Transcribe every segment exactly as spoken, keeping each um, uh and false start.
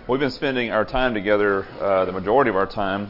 We've been spending our time together, uh, the majority of our time,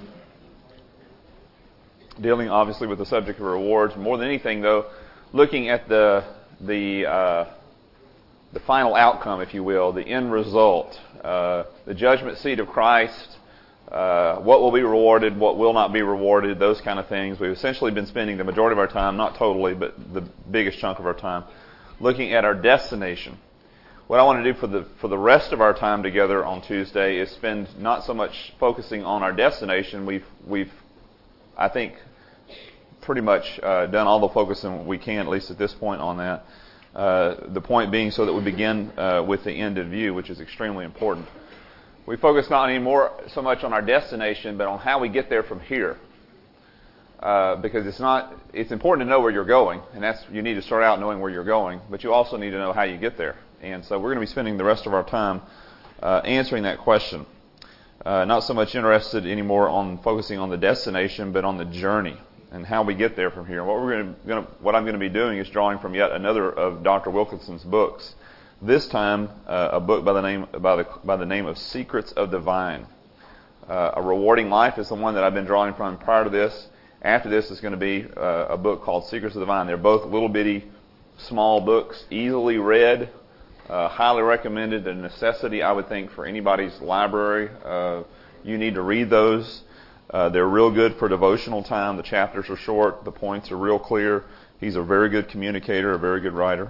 dealing obviously with the subject of rewards. More than anything, though, looking at the the uh, the final outcome, if you will, the end result, uh, the judgment seat of Christ, uh, what will be rewarded, what will not be rewarded, those kind of things. We've essentially been spending the majority of our time, not totally, but the biggest chunk of our time, looking at our destination. What I want to do for the for the rest of our time together on Tuesday is spend not so much focusing on our destination. We've we've I think pretty much uh, done all the focusing we can, at least at this point, on that. Uh, the point being so that we begin uh, with the end in view, which is extremely important. We focus not anymore so much on our destination, but on how we get there from here. Uh, because it's not it's important to know where you're going, and that's you need to start out knowing where you're going, but you also need to know how you get there. And so we're going to be spending the rest of our time uh, answering that question. Uh, not so much interested anymore on focusing on the destination, but on the journey and how we get there from here. What we're going to, going to, what I'm going to be doing is drawing from yet another of Doctor Wilkinson's books. This time, uh, a book by the name by the by the name of Secrets of the Vine. Uh, a Rewarding Life is the one that I've been drawing from prior to this. After this is going to be uh, a book called Secrets of the Vine. They're both little bitty, small books, easily read. Uh, highly recommended, a necessity, I would think, for anybody's library. Uh, you need to read those. Uh, they're real good for devotional time. The chapters are short. The points are real clear. He's a very good communicator, a very good writer.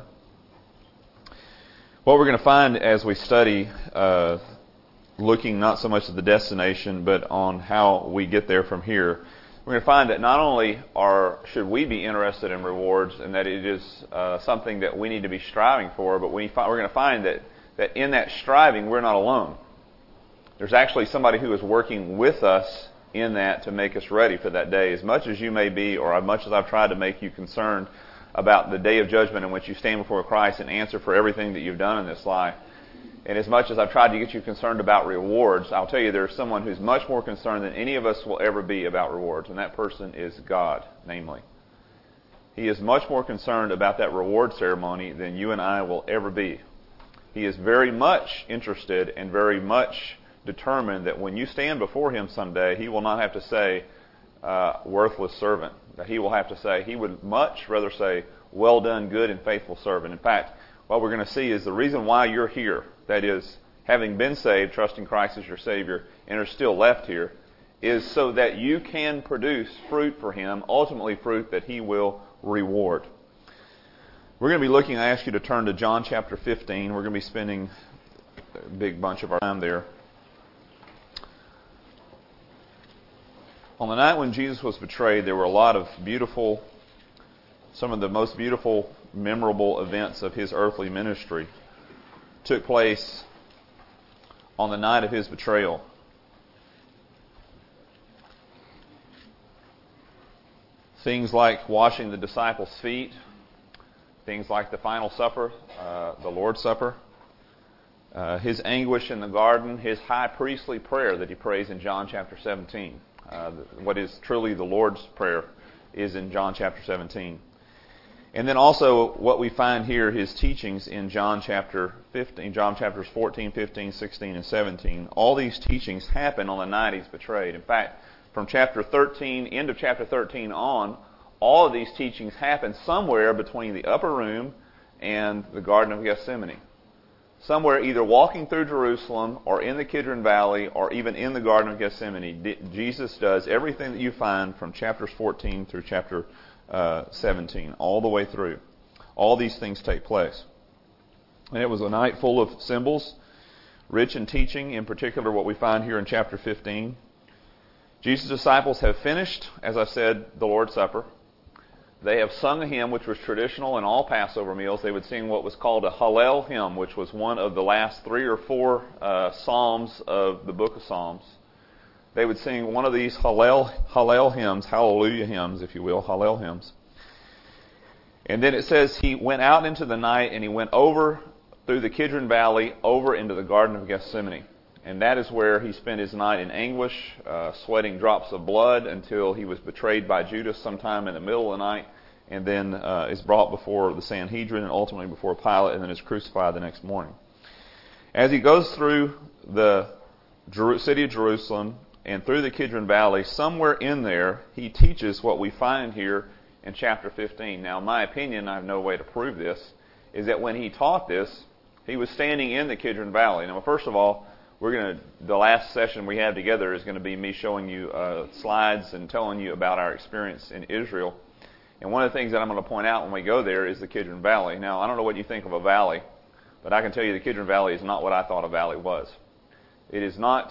What we're going to find as we study, uh, looking not so much at the destination, but on how we get there from here, we're going to find that not only are should we be interested in rewards and that it is uh, something that we need to be striving for, but we fi- we're going to find that, that in that striving, we're not alone. There's actually somebody who is working with us in that to make us ready for that day. As much as you may be, or as much as I've tried to make you concerned about the day of judgment in which you stand before Christ and answer for everything that you've done in this life, and as much as I've tried to get you concerned about rewards, I'll tell you there's someone who's much more concerned than any of us will ever be about rewards, and that person is God, namely. He is much more concerned about that reward ceremony than you and I will ever be. He is very much interested and very much determined that when you stand before Him someday, He will not have to say, uh, worthless servant. That He will have to say, He would much rather say, well done, good and faithful servant. In fact, what we're going to see is the reason why you're here, that is, having been saved, trusting Christ as your Savior, and are still left here, is so that you can produce fruit for Him, ultimately fruit that He will reward. We're going to be looking, I ask you to turn to John chapter fifteen. We're going to be spending a big bunch of our time there. On the night when Jesus was betrayed, there were a lot of beautiful, some of the most beautiful, memorable events of His earthly ministry took place on the night of His betrayal. Things like washing the disciples' feet, things like the final supper, uh, the Lord's Supper, uh, His anguish in the garden, His high priestly prayer that He prays in John chapter seventeen. Uh, what is truly the Lord's Prayer is in John chapter seventeen. And then also what we find here, His teachings in John chapter fifteen, John chapters fourteen, fifteen, sixteen, and seventeen. All these teachings happen on the night He's betrayed. In fact, from chapter thirteen, end of chapter thirteen on, all of these teachings happen somewhere between the upper room and the Garden of Gethsemane. Somewhere either walking through Jerusalem or in the Kidron Valley or even in the Garden of Gethsemane, Jesus does everything that you find from chapters fourteen through chapter Uh, seventeen, all the way through. All these things take place. And it was a night full of symbols, rich in teaching, in particular what we find here in chapter fifteen. Jesus' disciples have finished, as I said, the Lord's Supper. They have sung a hymn which was traditional in all Passover meals. They would sing what was called a Hallel hymn, which was one of the last three or four uh, psalms of the book of Psalms. They would sing one of these Hallel, Hallel hymns, hallelujah hymns, if you will, Hallel hymns. And then it says He went out into the night and He went over through the Kidron Valley, over into the Garden of Gethsemane. And that is where He spent His night in anguish, uh, sweating drops of blood until He was betrayed by Judas sometime in the middle of the night, and then uh, is brought before the Sanhedrin and ultimately before Pilate, and then is crucified the next morning. As He goes through the Jeru- city of Jerusalem and through the Kidron Valley, somewhere in there, he teaches what we find here in chapter fifteen. Now, in my opinion, I have no way to prove this, is that when he taught this, he was standing in the Kidron Valley. Now, first of all, we're going to, the last session we have together is going to be me showing you uh, slides and telling you about our experience in Israel. And one of the things that I'm going to point out when we go there is the Kidron Valley. Now, I don't know what you think of a valley, but I can tell you the Kidron Valley is not what I thought a valley was. It is not,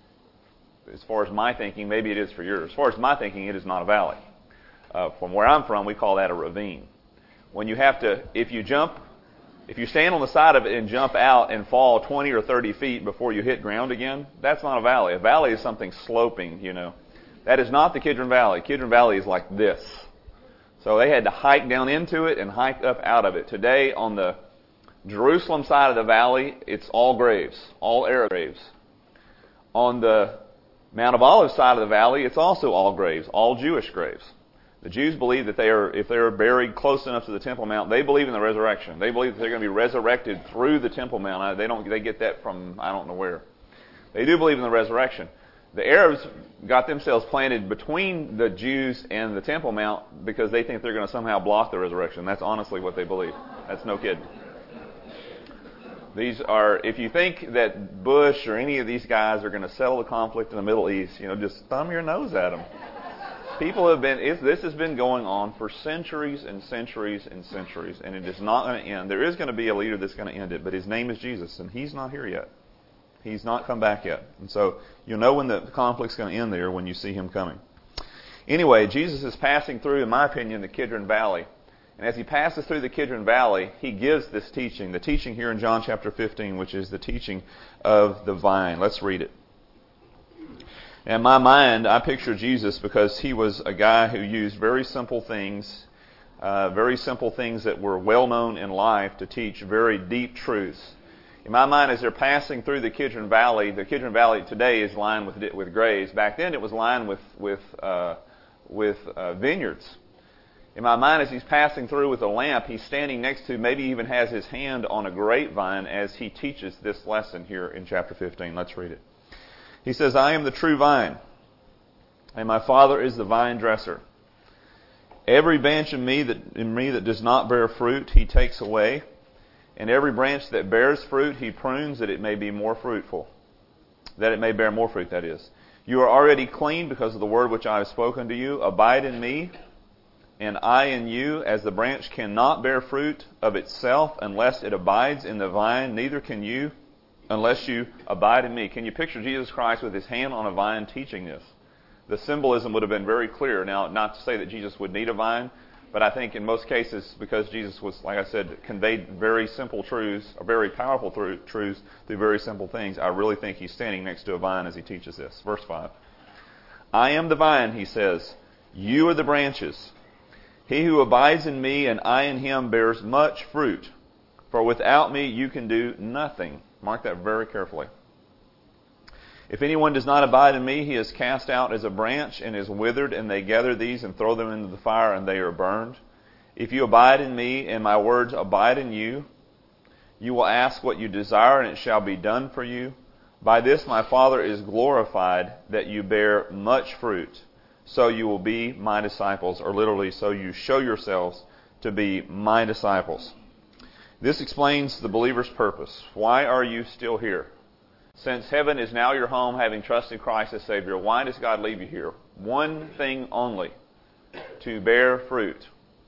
as far as my thinking, maybe it is for yours. As far as my thinking, it is not a valley. Uh, from where I'm from, we call that a ravine. When you have to, if you jump, if you stand on the side of it and jump out and fall twenty or thirty feet before you hit ground again, that's not a valley. A valley is something sloping, you know. That is not the Kidron Valley. Kidron Valley is like this. So they had to hike down into it and hike up out of it. Today, on the Jerusalem side of the valley, it's all graves, all Arab graves. On the Mount of Olives side of the valley, it's also all graves, all Jewish graves. The Jews believe that they are, if they are buried close enough to the Temple Mount, they believe in the resurrection. They believe that they're going to be resurrected through the Temple Mount. They don't. They get that from I don't know where. They do believe in the resurrection. The Arabs got themselves planted between the Jews and the Temple Mount because they think they're going to somehow block the resurrection. That's honestly what they believe. That's no kidding. These are, if you think that Bush or any of these guys are going to settle the conflict in the Middle East, you know, just thumb your nose at them. People have been, it's, this has been going on for centuries and centuries and centuries, and it is not going to end. There is going to be a leader that's going to end it, but his name is Jesus, and he's not here yet. He's not come back yet. And so you'll know when the conflict's going to end there when you see him coming. Anyway, Jesus is passing through, in my opinion, the Kidron Valley. And as he passes through the Kidron Valley, he gives this teaching. The teaching here in John chapter fifteen, which is the teaching of the vine. Let's read it. In my mind, I picture Jesus because he was a guy who used very simple things, uh, very simple things that were well known in life to teach very deep truths. In my mind, as they're passing through the Kidron Valley, the Kidron Valley today is lined with with graves. Back then, it was lined with with uh, with uh, vineyards. In my mind, as he's passing through with a lamp, he's standing next to, maybe even has his hand on a grapevine as he teaches this lesson here in chapter fifteen. Let's read it. He says, "I am the true vine, and my Father is the vine dresser. Every branch in me that in me that does not bear fruit, he takes away. And every branch that bears fruit, he prunes that it may be more fruitful. That it may bear more fruit, that is. You are already clean because of the word which I have spoken to you. Abide in me, and I in you. As the branch cannot bear fruit of itself unless it abides in the vine, neither can you unless you abide in me." Can you picture Jesus Christ with his hand on a vine teaching this? The symbolism would have been very clear. Now, not to say that Jesus would need a vine, but I think in most cases, because Jesus was, like I said, conveyed very simple truths, or very powerful through, truths through very simple things, I really think he's standing next to a vine as he teaches this. Verse five. "I am the vine," he says. "You are the branches. He who abides in me and I in him bears much fruit. For without me you can do nothing." Mark that very carefully. "If anyone does not abide in me, he is cast out as a branch and is withered, and they gather these and throw them into the fire, and they are burned. If you abide in me, and my words abide in you, you will ask what you desire, and it shall be done for you. By this my Father is glorified, that you bear much fruit. So you will be my disciples," or literally, so you show yourselves to be my disciples. This explains the believer's purpose. Why are you still here? Since heaven is now your home, having trusted Christ as Savior, why does God leave you here? One thing only: to bear fruit.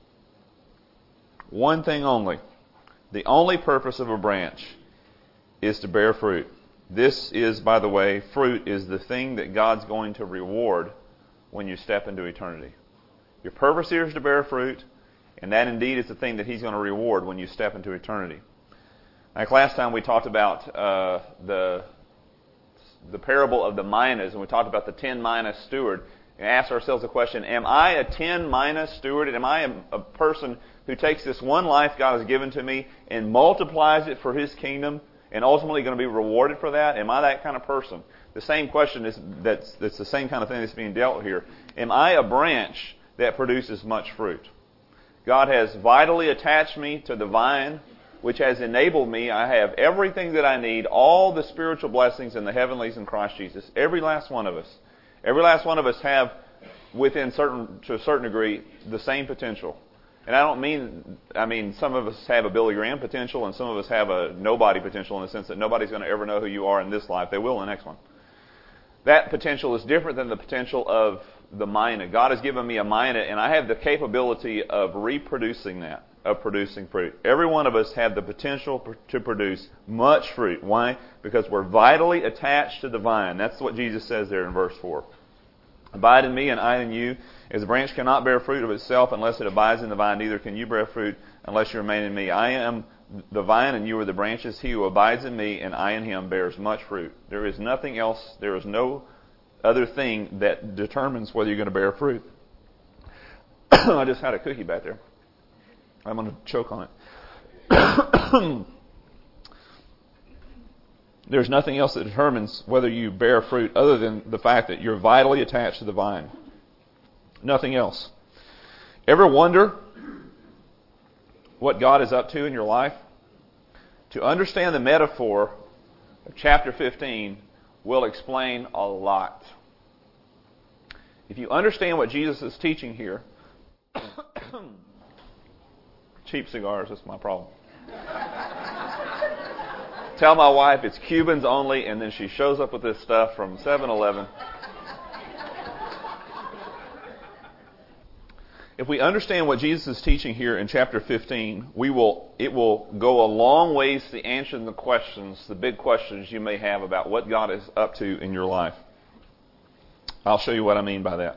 One thing only. The only purpose of a branch is to bear fruit. This is, by the way, fruit is the thing that God's going to reward when you step into eternity. Your purpose here is to bear fruit, and that indeed is the thing that he's going to reward when you step into eternity. Like last time we talked about uh, the the parable of the minas, and we talked about the ten mina steward, and asked ourselves the question, am I a ten mina steward? Am I a, a person who takes this one life God has given to me and multiplies it for his kingdom and ultimately going to be rewarded for that? Am I that kind of person? The same question is that's, that's the same kind of thing that's being dealt with here. Am I a branch that produces much fruit? God has vitally attached me to the vine which has enabled me. I have everything that I need, all the spiritual blessings in the heavenlies in Christ Jesus. Every last one of us. Every last one of us have, within certain, to a certain degree, the same potential. And I don't mean, I mean, some of us have a Billy Graham potential and some of us have a nobody potential in the sense that nobody's going to ever know who you are in this life. They will in the next one. That potential is different than the potential of the mina. God has given me a mina, and I have the capability of reproducing that, of producing fruit. Every one of us have the potential to produce much fruit. Why? Because we're vitally attached to the vine. That's what Jesus says there in verse four. Abide in me and I in you. As a branch cannot bear fruit of itself unless it abides in the vine, neither can you bear fruit unless you remain in me. I am the vine and you are the branches. He who abides in me and I in him bears much fruit. There is nothing else, there is no other thing that determines whether you're going to bear fruit. I just had a cookie back there. I'm going to choke on it. There's nothing else that determines whether you bear fruit other than the fact that you're vitally attached to the vine. Nothing else. Ever wonder what God is up to in your life? To understand the metaphor of chapter fifteen will explain a lot. If you understand what Jesus is teaching here, cheap cigars, that's my problem. Tell my wife it's Cubans only, and then she shows up with this stuff from seven eleven. If we understand what Jesus is teaching here in chapter fifteen, we will it will go a long ways to answering the questions, the big questions you may have about what God is up to in your life. I'll show you what I mean by that.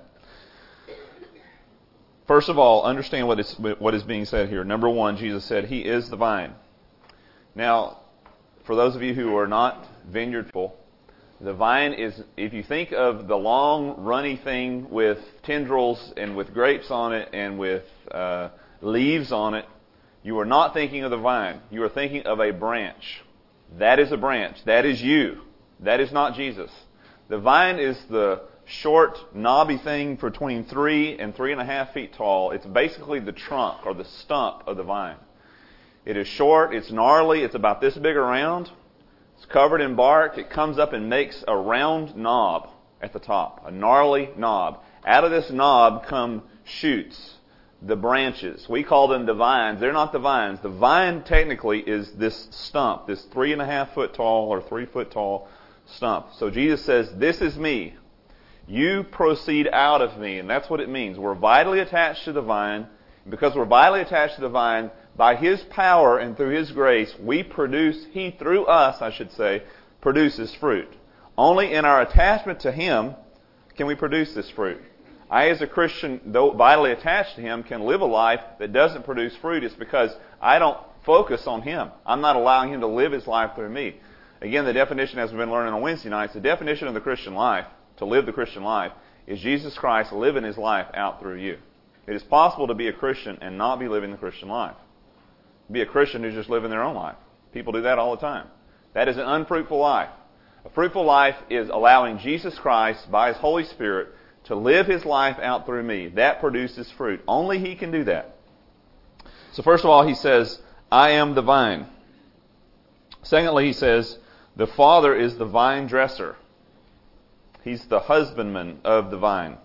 First of all, understand what is what is being said here. Number one, Jesus said He is the vine. Now, for those of you who are not vineyard people, the vine is, if you think of the long, runny thing with tendrils and with grapes on it and with uh, leaves on it, you are not thinking of the vine. You are thinking of a branch. That is a branch. That is you. That is not Jesus. The vine is the short, knobby thing between three and three and a half feet tall. It's basically the trunk or the stump of the vine. It is short, it's gnarly, it's about this big around. It's covered in bark. It comes up and makes a round knob at the top, a gnarly knob. Out of this knob come shoots, the branches. We call them the vines. They're not the vines. The vine technically is this stump, this three and a half foot tall or three foot tall stump. So Jesus says, this is me. You proceed out of me. And that's what it means. We're vitally attached to the vine. Because we're vitally attached to the vine, by His power and through His grace, we produce, He, through us, I should say, produces fruit. Only in our attachment to Him can we produce this fruit. I, as a Christian, though vitally attached to Him, can live a life that doesn't produce fruit. It's because I don't focus on Him. I'm not allowing Him to live His life through me. Again, the definition, as we've been learning on Wednesday nights, the definition of the Christian life, to live the Christian life, is Jesus Christ living His life out through you. It is possible to be a Christian and not be living the Christian life. Be a Christian who's just living their own life. People do that all the time. That is an unfruitful life. A fruitful life is allowing Jesus Christ, by His Holy Spirit, to live His life out through me. That produces fruit. Only He can do that. So first of all, He says, I am the vine. Secondly, He says, the Father is the vine dresser. He's the husbandman of the vine.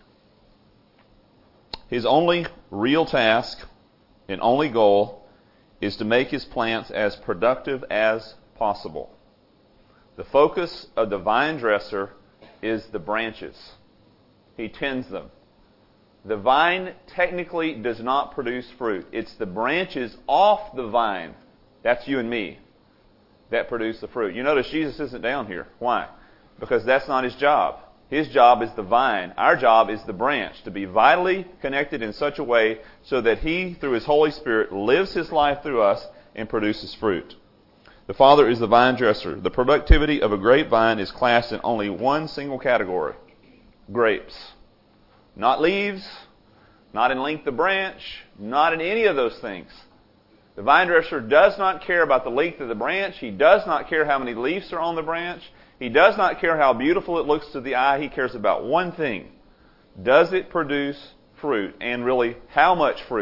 His only real task and only goal is to make His plants as productive as possible. The focus of the vine dresser is the branches. He tends them. The vine technically does not produce fruit. It's the branches off the vine, that's you and me, that produce the fruit. You notice Jesus isn't down here. Why? Because that's not His job. His job is the vine. Our job is the branch, to be vitally connected in such a way so that He, through His Holy Spirit, lives His life through us and produces fruit. The Father is the vine dresser. The productivity of a grapevine is classed in only one single category: grapes. Not leaves, not in length of branch, not in any of those things. The vine dresser does not care about the length of the branch. He does not care how many leaves are on the branch. He does not care how beautiful it looks to the eye. He cares about one thing. Does it produce fruit? And really, how much fruit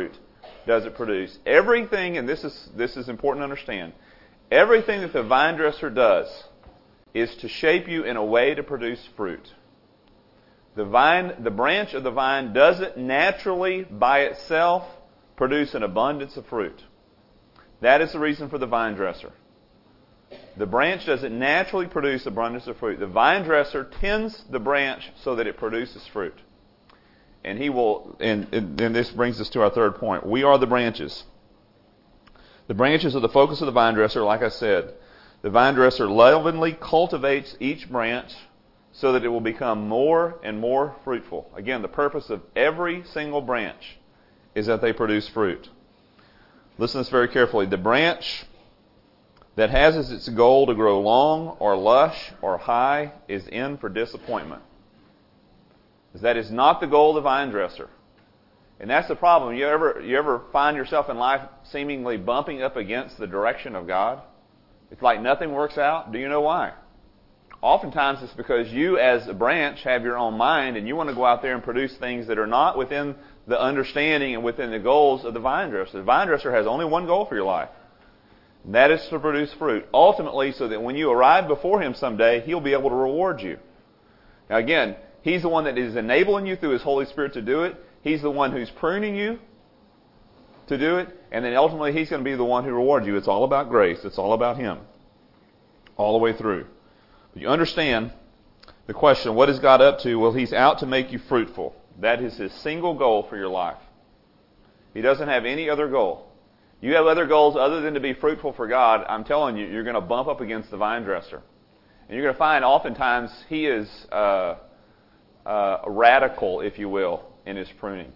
does it produce. Everything, and this is this is important to understand, everything that the vine dresser does is to shape you in a way to produce fruit. The vine, the branch of the vine doesn't naturally by itself produce an abundance of fruit. That is the reason for the vine dresser. The branch doesn't naturally produce abundance of fruit. The vine dresser tends the branch so that it produces fruit. And he will, and, and, and this brings us to our third point. We are the branches. The branches are the focus of the vine dresser, like I said. The vine dresser lovingly cultivates each branch so that it will become more and more fruitful. Again, the purpose of every single branch is that they produce fruit. Listen to this very carefully. The branch that has as its goal to grow long or lush or high is in for disappointment. That is not the goal of the vine dresser. And that's the problem. You ever, you ever find yourself in life seemingly bumping up against the direction of God? It's like nothing works out. Do you know why? Oftentimes it's because you as a branch have your own mind and you want to go out there and produce things that are not within the understanding and within the goals of the vine dresser. The vine dresser has only one goal for your life. And that is to produce fruit. Ultimately, so that when you arrive before Him someday, He'll be able to reward you. Now again, He's the one that is enabling you through His Holy Spirit to do it. He's the one who's pruning you to do it. And then ultimately He's going to be the one who rewards you. It's all about grace. It's all about Him. All the way through. But you understand the question, what is God up to? Well, He's out to make you fruitful. That is His single goal for your life. He doesn't have any other goal. You have other goals other than to be fruitful for God. I'm telling you, you're going to bump up against the vine dresser. And you're going to find oftentimes He is... Uh, Uh, radical, if you will, in His pruning.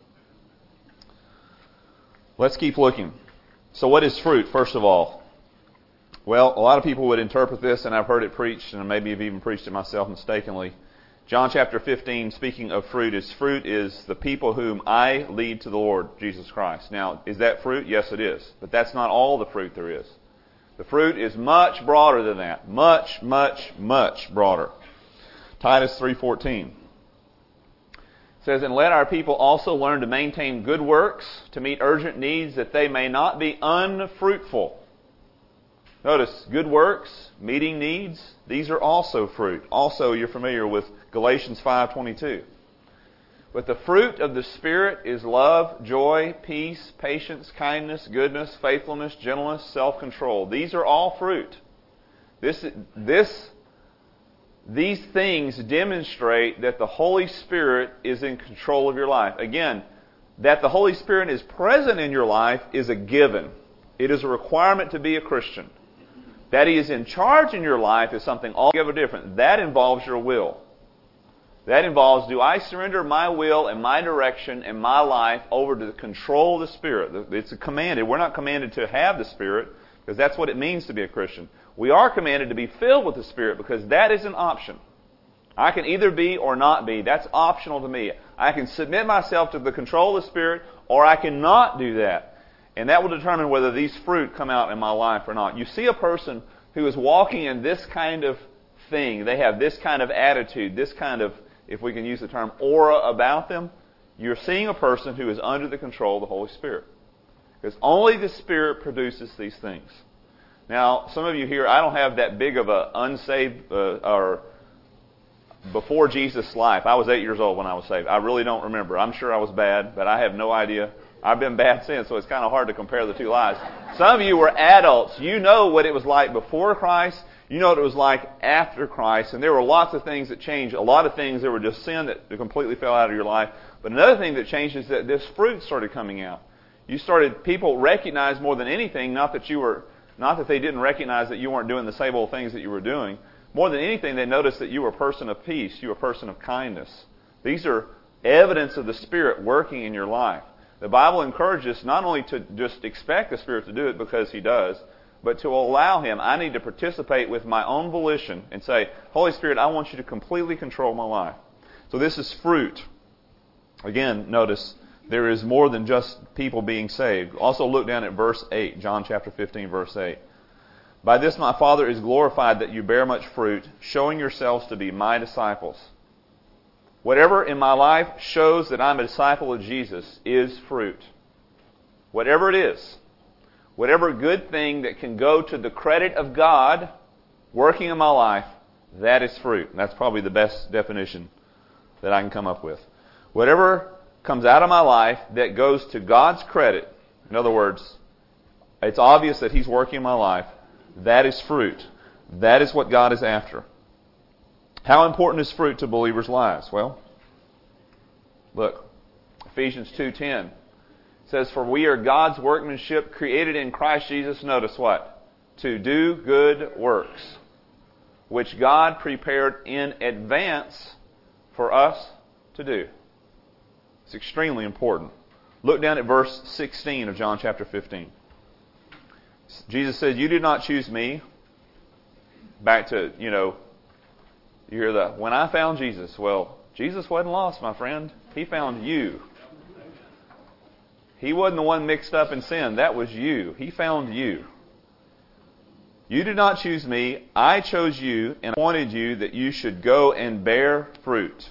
Let's keep looking. So what is fruit, first of all? Well, a lot of people would interpret this, and I've heard it preached, and maybe I've even preached it myself mistakenly. John chapter fifteen, speaking of fruit, is fruit is the people whom I lead to the Lord, Jesus Christ. Now, is that fruit? Yes, it is. But that's not all the fruit there is. The fruit is much broader than that. Much, much, much broader. Titus three fourteen. It says, and let our people also learn to maintain good works, to meet urgent needs, that they may not be unfruitful. Notice, good works, meeting needs, these are also fruit. Also, you're familiar with Galatians five twenty-two. But the fruit of the Spirit is love, joy, peace, patience, kindness, goodness, faithfulness, gentleness, self-control. These are all fruit. This, this These things demonstrate that the Holy Spirit is in control of your life. Again, that the Holy Spirit is present in your life is a given. It is a requirement to be a Christian. That He is in charge in your life is something altogether different. That involves your will. That involves, do I surrender my will and my direction and my life over to the control of the Spirit? It's commanded. We're not commanded to have the Spirit, because that's what it means to be a Christian. We are commanded to be filled with the Spirit, because that is an option. I can either be or not be. That's optional to me. I can submit myself to the control of the Spirit, or I cannot do that. And that will determine whether these fruit come out in my life or not. You see a person who is walking in this kind of thing. They have this kind of attitude, this kind of, if we can use the term, aura about them. You're seeing a person who is under the control of the Holy Spirit. Because only the Spirit produces these things. Now, some of you here, I don't have that big of a unsaved uh, or before Jesus life. I was eight years old when I was saved. I really don't remember. I'm sure I was bad, but I have no idea. I've been bad since, so it's kind of hard to compare the two lives. Some of you were adults. You know what it was like before Christ. You know what it was like after Christ. And there were lots of things that changed. A lot of things that were just sin that completely fell out of your life. But another thing that changed is that this fruit started coming out. You started, people recognized more than anything, not that you were, not that they didn't recognize that you weren't doing the same old things that you were doing. More than anything, they noticed that you were a person of peace. You were a person of kindness. These are evidence of the Spirit working in your life. The Bible encourages us not only to just expect the Spirit to do it because He does, but to allow Him. I need to participate with my own volition and say, Holy Spirit, I want you to completely control my life. So this is fruit. Again, notice, there is more than just people being saved. Also look down at verse eight, John chapter fifteen, verse eight. By this my Father is glorified that you bear much fruit, showing yourselves to be my disciples. Whatever in my life shows that I'm a disciple of Jesus is fruit. whatever it is, whatever good thing that can go to the credit of God working in my life, that is fruit. And that's probably the best definition that I can come up with. Whatever comes out of my life that goes to God's credit, in other words, it's obvious that He's working in my life, that is fruit. That is what God is after. How important is fruit to believers' lives? Well, look, Ephesians two ten says, "For we are God's workmanship, created in Christ Jesus," notice what? "To do good works, which God prepared in advance for us to do." It's extremely important. Look down at verse sixteen of John chapter fifteen. Jesus said, "You did not choose me." Back to, you know, you hear that, when I found Jesus. Well, Jesus wasn't lost, my friend. He found you. He wasn't the one mixed up in sin. That was you. He found you. "You did not choose me. I chose you and appointed you that you should go and bear fruit,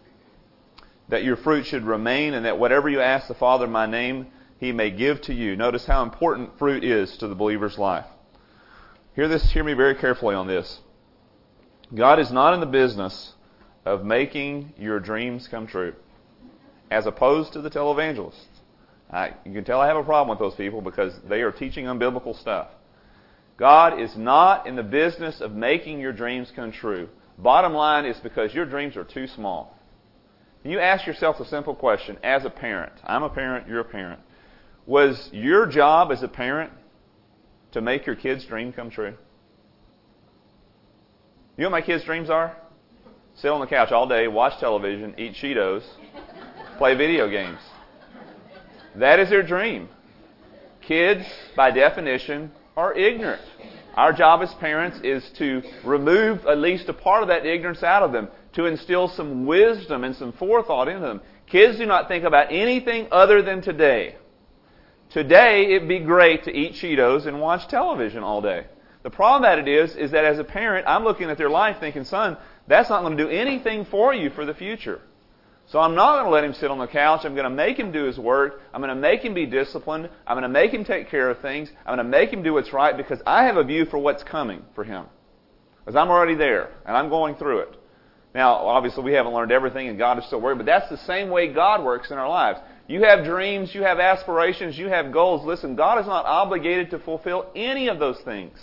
that your fruit should remain, and that whatever you ask the Father in my name, He may give to you." Notice how important fruit is to the believer's life. Hear this, hear me very carefully on this. God is not in the business of making your dreams come true, as opposed to the televangelists. I, you can tell I have a problem with those people because they are teaching unbiblical stuff. God is not in the business of making your dreams come true. Bottom line is because your dreams are too small. You ask yourself a simple question as a parent. I'm a parent, you're a parent. Was your job as a parent to make your kid's dream come true? You know what my kids' dreams are? Sit on the couch all day, watch television, eat Cheetos, play video games. That is their dream. Kids, by definition, are ignorant. Our job as parents is to remove at least a part of that ignorance out of them, to instill some wisdom and some forethought into them. Kids do not think about anything other than today. Today, it'd be great to eat Cheetos and watch television all day. The problem that it is, is that as a parent, I'm looking at their life thinking, son, that's not going to do anything for you for the future. So I'm not going to let him sit on the couch. I'm going to make him do his work. I'm going to make him be disciplined. I'm going to make him take care of things. I'm going to make him do what's right because I have a view for what's coming for him. Because I'm already there, and I'm going through it. Now, obviously, we haven't learned everything, and God is still working, but that's the same way God works in our lives. You have dreams, you have aspirations, you have goals. Listen, God is not obligated to fulfill any of those things.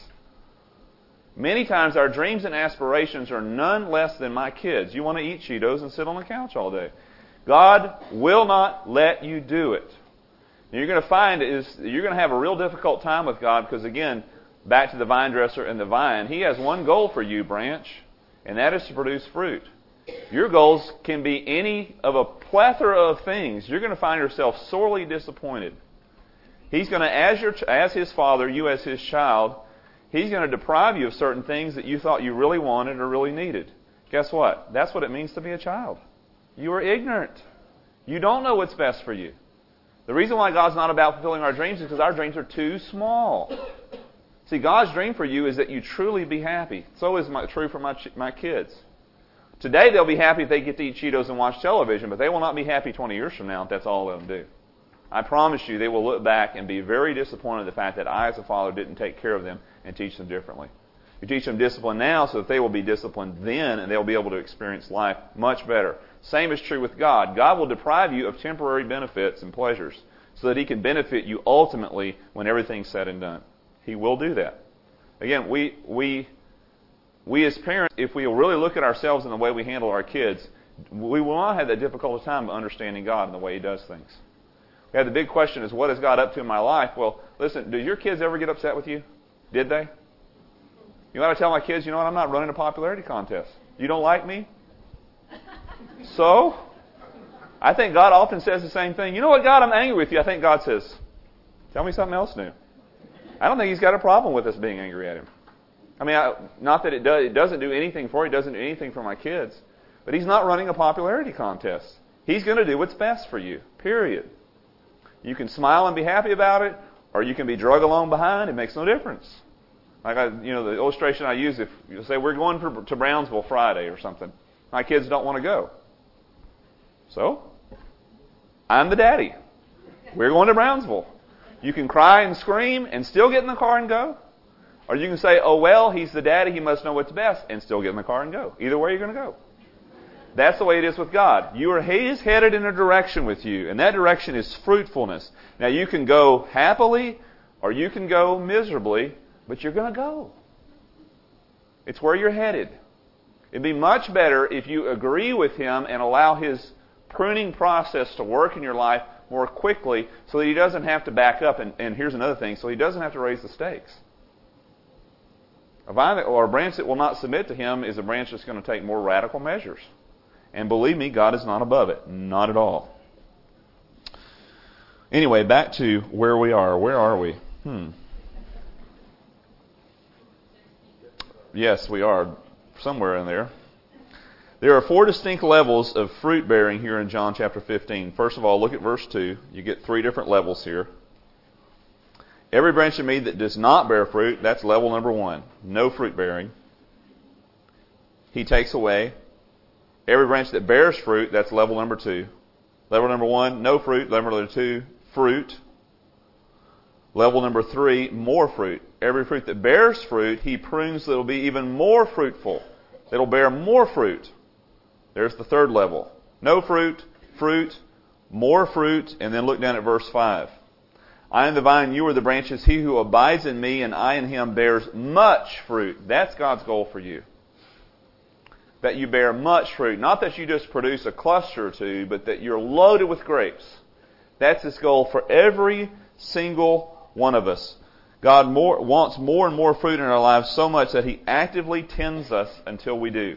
Many times our dreams and aspirations are none less than my kids. You want to eat Cheetos and sit on the couch all day. God will not let you do it. You're going to find is you're going to have a real difficult time with God because, again, back to the vine dresser and the vine, He has one goal for you, branch, and that is to produce fruit. Your goals can be any of a plethora of things. You're going to find yourself sorely disappointed. He's going to, as your, as His Father, you as His child, He's going to deprive you of certain things that you thought you really wanted or really needed. Guess what? That's what it means to be a child. You are ignorant. You don't know what's best for you. The reason why God's not about fulfilling our dreams is because our dreams are too small. See, God's dream for you is that you truly be happy. So is my, true for my, my kids. Today they'll be happy if they get to eat Cheetos and watch television, but they will not be happy twenty years from now if that's all they'll do. I promise you they will look back and be very disappointed in the fact that I as a father didn't take care of them and teach them differently. You teach them discipline now so that they will be disciplined then and they'll be able to experience life much better. Same is true with God. God will deprive you of temporary benefits and pleasures so that He can benefit you ultimately when everything's said and done. He will do that. Again, we we we as parents, if we really look at ourselves and the way we handle our kids, we will not have that difficult time of understanding God and the way He does things. We have the big question is, what is God up to in my life? Well, listen, did your kids ever get upset with you? Did they? You want to tell my kids, you know what, I'm not running a popularity contest. You don't like me? So? I think God often says the same thing. You know what, God, I'm angry with you. I think God says, tell me something else new. I don't think He's got a problem with us being angry at Him. I mean, I, not that it, does, it doesn't do anything for you, it doesn't do anything for my kids. But He's not running a popularity contest. He's going to do what's best for you, period. You can smile and be happy about it, or you can be drug along behind. It makes no difference. Like, I, you know, the illustration I use, if you say, we're going for, to Brownsville Friday or something. My kids don't want to go. So, I'm the daddy. We're going to Brownsville. You can cry and scream and still get in the car and go. Or you can say, oh, well, he's the daddy, he must know what's best, and still get in the car and go. Either way, you're going to go. That's the way it is with God. You are, He is headed in a direction with you, and that direction is fruitfulness. Now, you can go happily, or you can go miserably, but you're going to go. It's where you're headed. It'd be much better if you agree with Him and allow His pruning process to work in your life more quickly so that He doesn't have to back up. And, and here's another thing, so He doesn't have to raise the stakes. A vine that, or a branch that will not submit to Him is a branch that's going to take more radical measures. And believe me, God is not above it. Not at all. Anyway, back to where we are. Where are we? Hmm. Yes, we are. Somewhere in there. There are four distinct levels of fruit bearing here in John chapter fifteen. First of all, look at verse two. You get three different levels here. Every branch in me that does not bear fruit, that's level number one. No fruit bearing. He takes away. Every branch that bears fruit, that's level number two. Level number one, no fruit. Level number two, fruit. Level number three, more fruit. Every fruit that bears fruit, He prunes that it will be even more fruitful. It'll bear more fruit. There's the third level. No fruit, fruit, more fruit, and then look down at verse five. I am the vine, you are the branches. He who abides in me and I in him bears much fruit. That's God's goal for you. That you bear much fruit. Not that you just produce a cluster or two, but that you're loaded with grapes. That's His goal for every single one of us. God more, wants more and more fruit in our lives so much that He actively tends us until we do.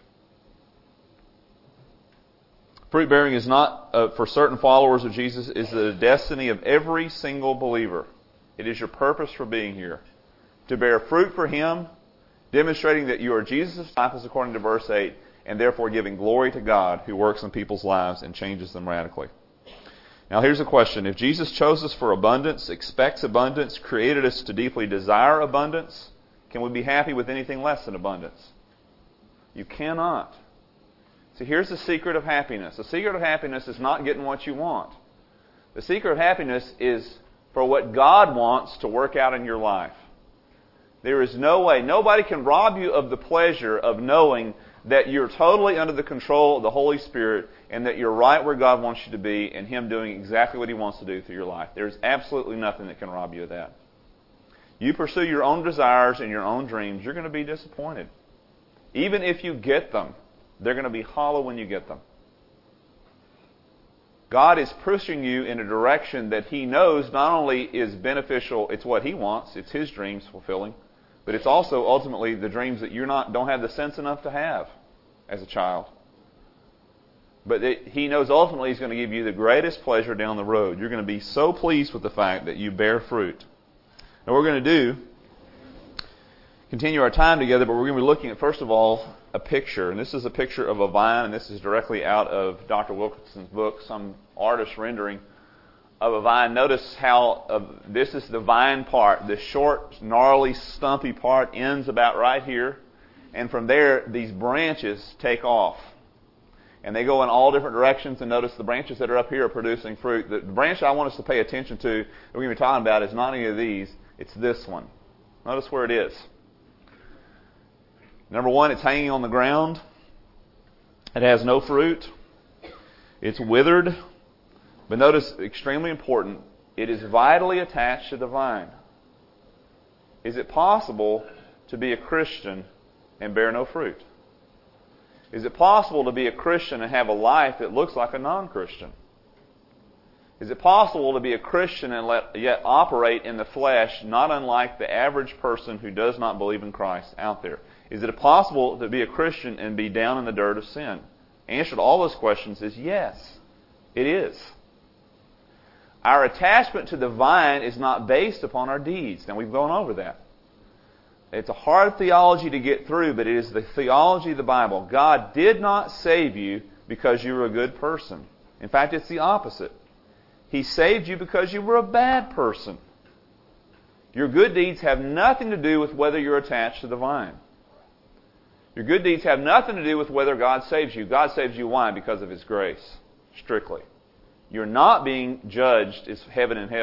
Fruit bearing is not, uh, for certain followers of Jesus, is the destiny of every single believer. It is your purpose for being here. To bear fruit for Him, demonstrating that you are Jesus' disciples according to verse eight, and therefore giving glory to God who works in people's lives and changes them radically. Now here's a question. If Jesus chose us for abundance, expects abundance, created us to deeply desire abundance, can we be happy with anything less than abundance? You cannot. See, here's the secret of happiness. The secret of happiness is not getting what you want. The secret of happiness is for what God wants to work out in your life. There is no way, nobody can rob you of the pleasure of knowing that you're totally under the control of the Holy Spirit and that you're right where God wants you to be and Him doing exactly what He wants to do through your life. There's absolutely nothing that can rob you of that. You pursue your own desires and your own dreams, you're going to be disappointed. Even if you get them, they're going to be hollow when you get them. God is pushing you in a direction that He knows not only is beneficial, it's what He wants, it's His dreams fulfilling, but it's also ultimately the dreams that you're not don't have the sense enough to have as a child. But it, He knows ultimately He's going to give you the greatest pleasure down the road. You're going to be so pleased with the fact that you bear fruit. Now what we're going to do, continue our time together, but we're going to be looking at, first of all, a picture. And this is a picture of a vine, and this is directly out of Doctor Wilkinson's book, some artist rendering of a vine. Notice how uh, this is the vine part. The short, gnarly, stumpy part ends about right here. And from there, these branches take off. And they go in all different directions. And notice the branches that are up here are producing fruit. The branch I want us to pay attention to, that we're going to be talking about, is not any of these. It's this one. Notice where it is. Number one, it's hanging on the ground. It has no fruit. It's withered. But notice, extremely important, it is vitally attached to the vine. Is it possible to be a Christian and bear no fruit? Is it possible to be a Christian and have a life that looks like a non-Christian? Is it possible to be a Christian and let, yet operate in the flesh, not unlike the average person who does not believe in Christ out there? Is it possible to be a Christian and be down in the dirt of sin? Answer to all those questions is yes, it is. Our attachment to the vine is not based upon our deeds. Now, we've gone over that. It's a hard theology to get through, but it is the theology of the Bible. God did not save you because you were a good person. In fact, it's the opposite. He saved you because you were a bad person. Your good deeds have nothing to do with whether you're attached to the vine. Your good deeds have nothing to do with whether God saves you. God saves you why? Because of His grace, strictly. You're not being judged as heaven and hell.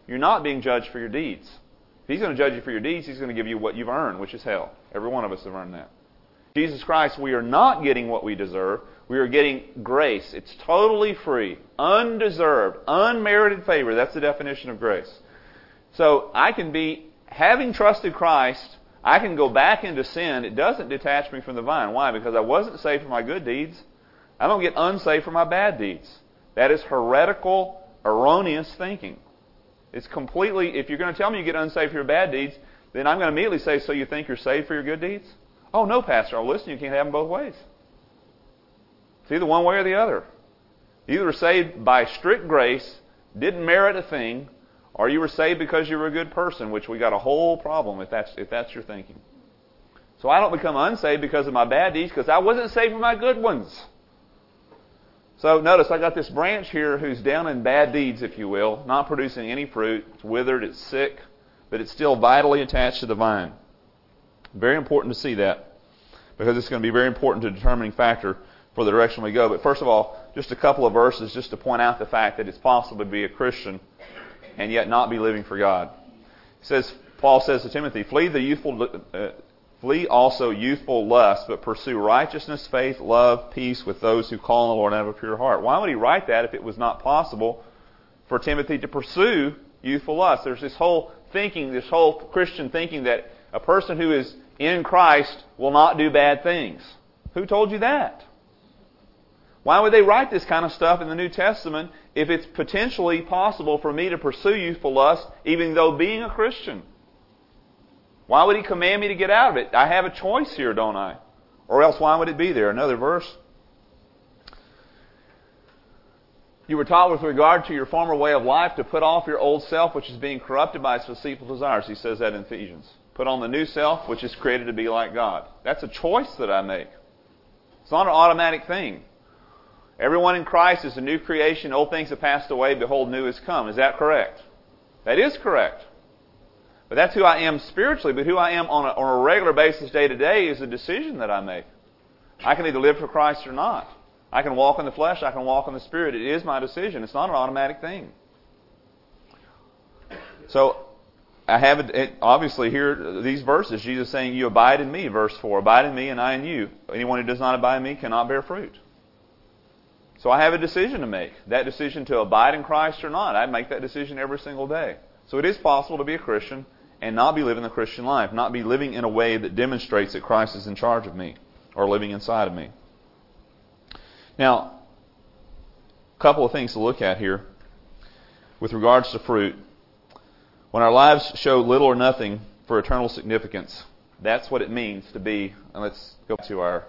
you're not being judged for your deeds. If He's going to judge you for your deeds, He's going to give you what you've earned, which is hell. Every one of us have earned that. Jesus Christ, we are not getting what we deserve. We are getting grace. It's totally free, undeserved, unmerited favor. That's the definition of grace. So I can be, having trusted Christ, I can go back into sin. It doesn't detach me from the vine. Why? Because I wasn't saved for my good deeds. I don't get unsaved for my bad deeds. That is heretical, erroneous thinking. It's completely, if you're going to tell me you get unsaved for your bad deeds, then I'm going to immediately say, so you think you're saved for your good deeds? Oh, no, Pastor. Oh, listen, you can't have them both ways. It's either one way or the other. You either were saved by strict grace, didn't merit a thing, or you were saved because you were a good person, which we got a whole problem if that's if that's your thinking. So I don't become unsaved because of my bad deeds, because I wasn't saved for my good ones. So notice I got this branch here who's down in bad deeds, if you will, not producing any fruit. It's withered, it's sick, but it's still vitally attached to the vine. Very important to see that, because it's going to be a very important to determining factor for the direction we go. But first of all, just a couple of verses just to point out the fact that it's possible to be a Christian and yet not be living for God. He says, Paul says to Timothy, flee the youthful, uh, flee also youthful lust, but pursue righteousness, faith, love, peace with those who call on the Lord and have a pure heart. Why would he write that if it was not possible for Timothy to pursue youthful lust? There's this whole thinking, this whole Christian thinking that a person who is in Christ will not do bad things. Who told you that? Why would they write this kind of stuff in the New Testament if it's potentially possible for me to pursue youthful lust even though being a Christian? Why would he command me to get out of it? I have a choice here, don't I? Or else why would it be there? Another verse. You were taught with regard to your former way of life to put off your old self, which is being corrupted by its deceitful desires. He says that in Ephesians. Put on the new self, which is created to be like God. That's a choice that I make. It's not an automatic thing. Everyone in Christ is a new creation. Old things have passed away. Behold, new has come. Is that correct? That is correct. But that's who I am spiritually. But who I am on a, on a regular basis day to day is a decision that I make. I can either live for Christ or not. I can walk in the flesh. I can walk in the Spirit. It is my decision. It's not an automatic thing. So, I have it, it, obviously here, these verses, Jesus is saying, you abide in me, verse four. Abide in me and I in you. Anyone who does not abide in me cannot bear fruit. So I have a decision to make. That decision to abide in Christ or not. I make that decision every single day. So it is possible to be a Christian and not be living the Christian life. Not be living in a way that demonstrates that Christ is in charge of me or living inside of me. Now, a couple of things to look at here with regards to fruit. When our lives show little or nothing for eternal significance, that's what it means to be. And let's go to our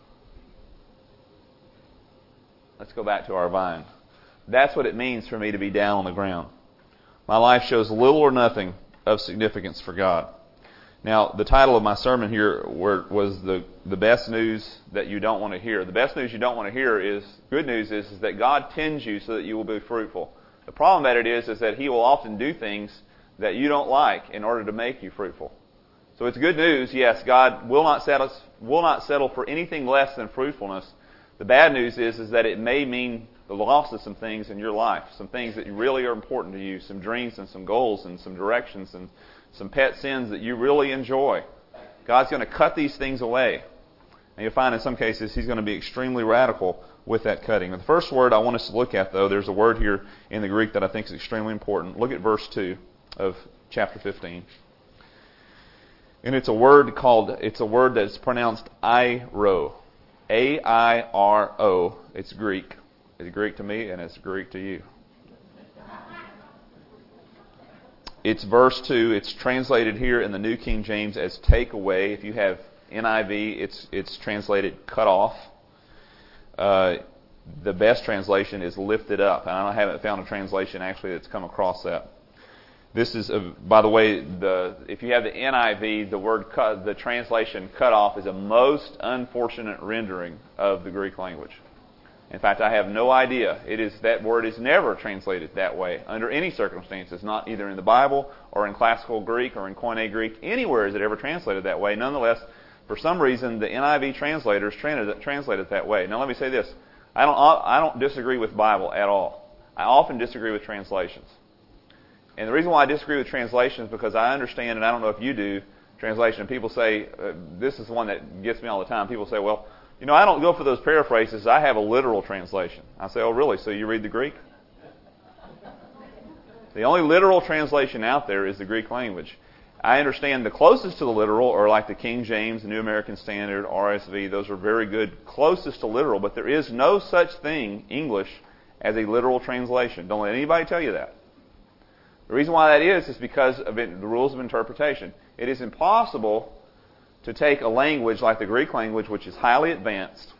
let's go back to our vine. That's what it means for me to be down on the ground. My life shows little or nothing of significance for God. Now, the title of my sermon here was the the best news that you don't want to hear. The best news you don't want to hear is good news is, is that God tends you so that you will be fruitful. The problem that it is is that He will often do things that you don't like in order to make you fruitful. So it's good news. Yes, God will not settle will not settle for anything less than fruitfulness. The bad news is is that it may mean the loss of some things in your life, some things that really are important to you, some dreams and some goals and some directions and some pet sins that you really enjoy. God's going to cut these things away. And you'll find in some cases He's going to be extremely radical with that cutting. The first word I want us to look at, though, there's a word here in the Greek that I think is extremely important. Look at verse two of chapter fifteen. And it's a word called, it's a word that's pronounced airo. A I R O. It's Greek. It's Greek to me and it's Greek to you. It's verse two. It's translated here in the New King James as take away. If you have N I V, it's it's translated cut off. Uh, the best translation is lifted up. And I haven't found a translation actually that's come across that. This is, a, by the way, the if you have the N I V, the word cut, the translation cut off is a most unfortunate rendering of the Greek language. In fact, I have no idea. It is that word is never translated that way under any circumstances, not either in the Bible or in classical Greek or in Koine Greek. Anywhere is it ever translated that way. Nonetheless, for some reason, the N I V translators translate it that way. Now, let me say this. I don't, I don't disagree with Bible at all. I often disagree with translations. And the reason why I disagree with translation is because I understand, and I don't know if you do, translation. People say, uh, this is the one that gets me all the time. People say, well, you know, I don't go for those paraphrases. I have a literal translation. I say, oh, really? So you read the Greek? The only literal translation out there is the Greek language. I understand the closest to the literal are like the King James, the New American Standard, R S V. Those are very good, closest to literal. But there is no such thing, English, as a literal translation. Don't let anybody tell you that. The reason why that is is because of it, the rules of interpretation. It is impossible to take a language like the Greek language, which is highly advanced,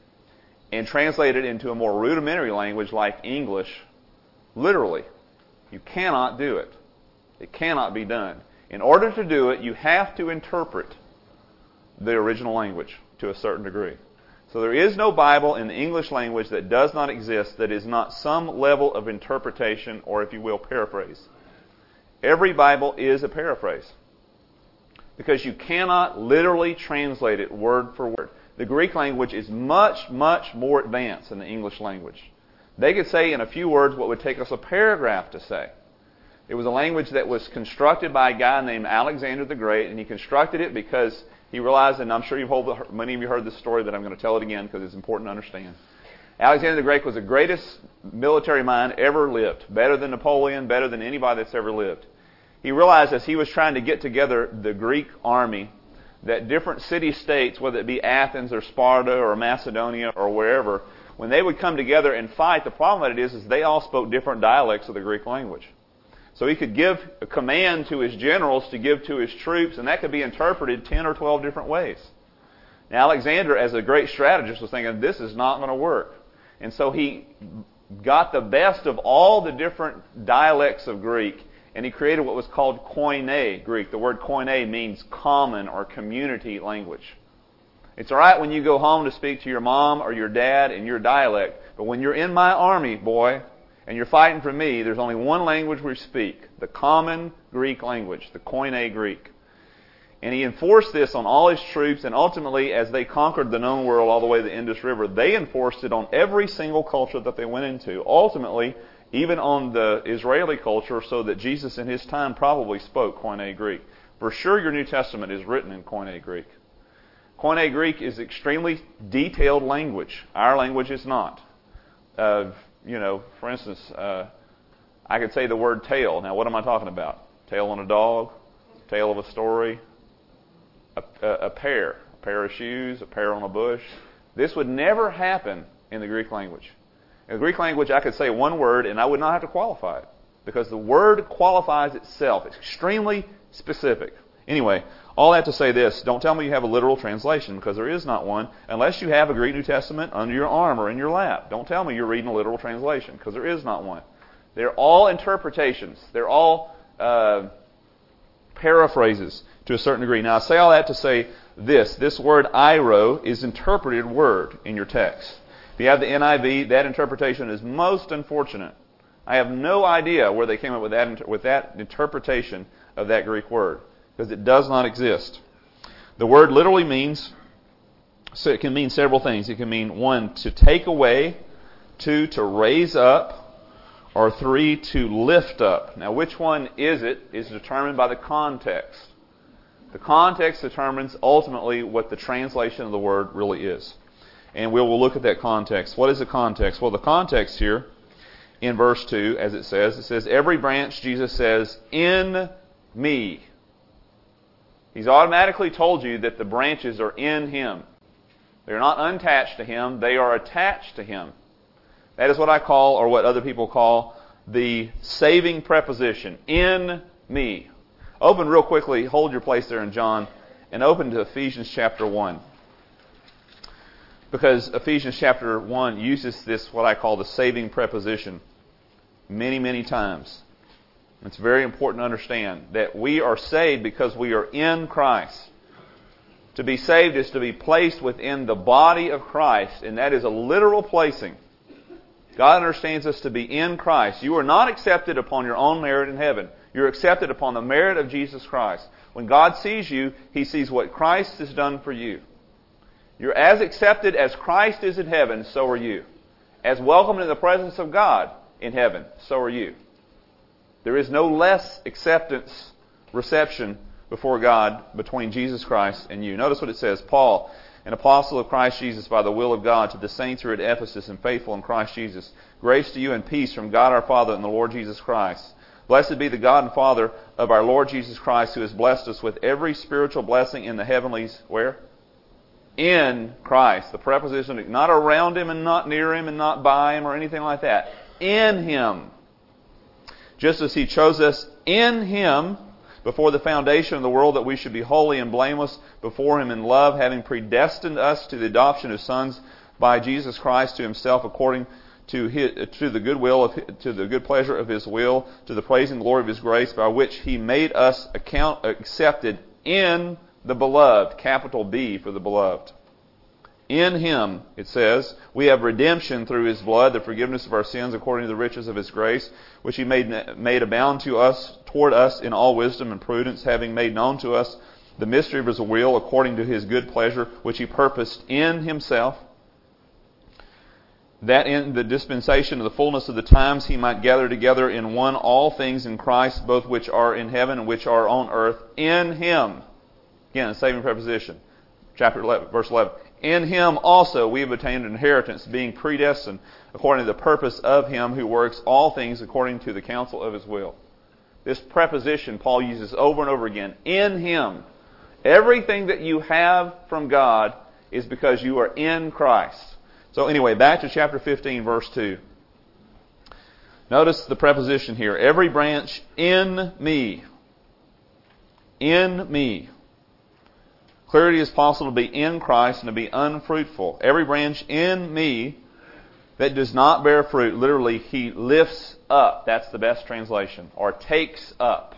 and translate it into a more rudimentary language like English literally. You cannot do it. It cannot be done. In order to do it, you have to interpret the original language to a certain degree. So there is no Bible in the English language that does not exist that is not some level of interpretation or, if you will, paraphrase. Every Bible is a paraphrase because you cannot literally translate it word for word. The Greek language is much, much more advanced than the English language. They could say in a few words what would take us a paragraph to say. It was a language that was constructed by a guy named Alexander the Great, and he constructed it because he realized, and I'm sure you've heard, many of you heard this story, but I'm going to tell it again because it's important to understand. Alexander the Great was the greatest military mind ever lived, better than Napoleon, better than anybody that's ever lived. He realized as he was trying to get together the Greek army that different city-states, whether it be Athens or Sparta or Macedonia or wherever, when they would come together and fight, the problem that it is is they all spoke different dialects of the Greek language. So he could give a command to his generals to give to his troops, and that could be interpreted ten or twelve different ways. Now, Alexander, as a great strategist, was thinking, this is not going to work. And so he got the best of all the different dialects of Greek, and he created what was called Koine Greek. The word Koine means common or community language. It's all right when you go home to speak to your mom or your dad in your dialect, but when you're in my army, boy, and you're fighting for me, there's only one language we speak, the common Greek language, the Koine Greek. And he enforced this on all his troops, and ultimately, as they conquered the known world all the way to the Indus River, they enforced it on every single culture that they went into. Ultimately, even on the Israeli culture, so that Jesus in his time probably spoke Koine Greek. For sure, your New Testament is written in Koine Greek. Koine Greek is extremely detailed language. Our language is not. Uh, you know, for instance, uh, I could say the word tail. Now, what am I talking about? Tail on a dog, tail of a story, a, a, a pear, a pair of shoes, a pear on a bush. This would never happen in the Greek language. In the Greek language, I could say one word and I would not have to qualify it because the word qualifies itself. It's extremely specific. Anyway, all that to say this, don't tell me you have a literal translation because there is not one unless you have a Greek New Testament under your arm or in your lap. Don't tell me you're reading a literal translation because there is not one. They're all interpretations. They're all uh, paraphrases to a certain degree. Now, I say all that to say this. This word airo is interpreted word in your text. If you have the N I V, that interpretation is most unfortunate. I have no idea where they came up with that, with that interpretation of that Greek word, because it does not exist. The word literally means, so it can mean several things. It can mean, one, to take away, two, to raise up, or three, to lift up. Now, which one is it is determined by the context. The context determines ultimately what the translation of the word really is. And we will look at that context. What is the context? Well, the context here in verse two, as it says, it says, every branch, Jesus says, in me. He's automatically told you that the branches are in Him. They're not unattached to Him. They are attached to Him. That is what I call, or what other people call, the saving preposition, in me. Open real quickly, hold your place there in John, and open to Ephesians chapter one. Because Ephesians chapter one uses this, what I call the saving preposition, many, many times. It's very important to understand that we are saved because we are in Christ. To be saved is to be placed within the body of Christ, and that is a literal placing. God understands us to be in Christ. You are not accepted upon your own merit in heaven. You're accepted upon the merit of Jesus Christ. When God sees you, He sees what Christ has done for you. You're as accepted as Christ is in heaven, so are you. As welcomed in the presence of God in heaven, so are you. There is no less acceptance, reception before God between Jesus Christ and you. Notice what it says. Paul, an apostle of Christ Jesus by the will of God, to the saints who are at Ephesus and faithful in Christ Jesus. Grace to you and peace from God our Father and the Lord Jesus Christ. Blessed be the God and Father of our Lord Jesus Christ, who has blessed us with every spiritual blessing in the heavenlies. Where? In Christ. The preposition, not around Him and not near Him and not by Him or anything like that. In Him. Just as He chose us in Him before the foundation of the world, that we should be holy and blameless before Him in love, having predestined us to the adoption of sons by Jesus Christ to Himself, according to his, to the good will of, to the good pleasure of His will, to the praise and glory of His grace, by which He made us account accepted in the beloved, capital B for the beloved. In Him, it says, we have redemption through His blood, the forgiveness of our sins according to the riches of His grace, which He made, made abound to us, toward us in all wisdom and prudence, having made known to us the mystery of His will, according to His good pleasure, which He purposed in Himself, that in the dispensation of the fullness of the times He might gather together in one all things in Christ, both which are in heaven and which are on earth, in Him. Again, a saving preposition. Chapter eleven, verse eleven. In Him also we have obtained an inheritance, being predestined according to the purpose of Him who works all things according to the counsel of His will. This preposition Paul uses over and over again. In Him. Everything that you have from God is because you are in Christ. So anyway, back to chapter fifteen, verse two. Notice the preposition here. Every branch in me. In me. Clearly it is possible to be in Christ and to be unfruitful. Every branch in me that does not bear fruit, literally, He lifts up. That's the best translation. Or takes up.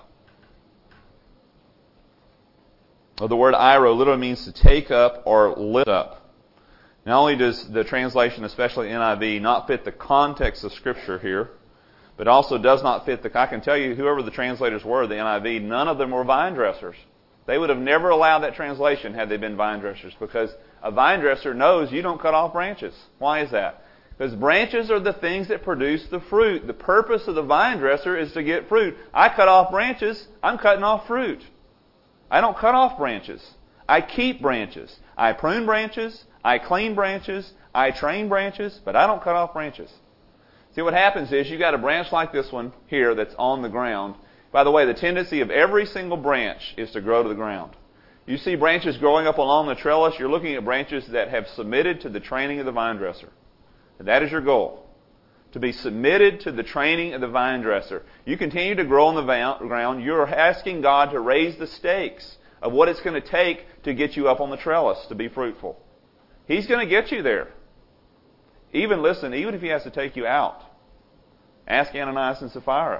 Well, the word iro literally means to take up or lift up. Not only does the translation, especially N I V, not fit the context of Scripture here, but also does not fit the... I can tell you, whoever the translators were, the N I V, none of them were vine dressers. They would have never allowed that translation had they been vine dressers, because a vine dresser knows you don't cut off branches. Why is that? Because branches are the things that produce the fruit. The purpose of the vine dresser is to get fruit. I cut off branches, I'm cutting off fruit. I don't cut off branches. I keep branches. I prune branches, I clean branches, I train branches, but I don't cut off branches. See, what happens is you've got a branch like this one here that's on the ground. By the way, the tendency of every single branch is to grow to the ground. You see branches growing up along the trellis, you're looking at branches that have submitted to the training of the vine dresser. And that is your goal, to be submitted to the training of the vine dresser. You continue to grow on the ground, you're asking God to raise the stakes of what it's going to take to get you up on the trellis to be fruitful. He's going to get you there. Even, listen, even if He has to take you out. Ask Ananias and Sapphira.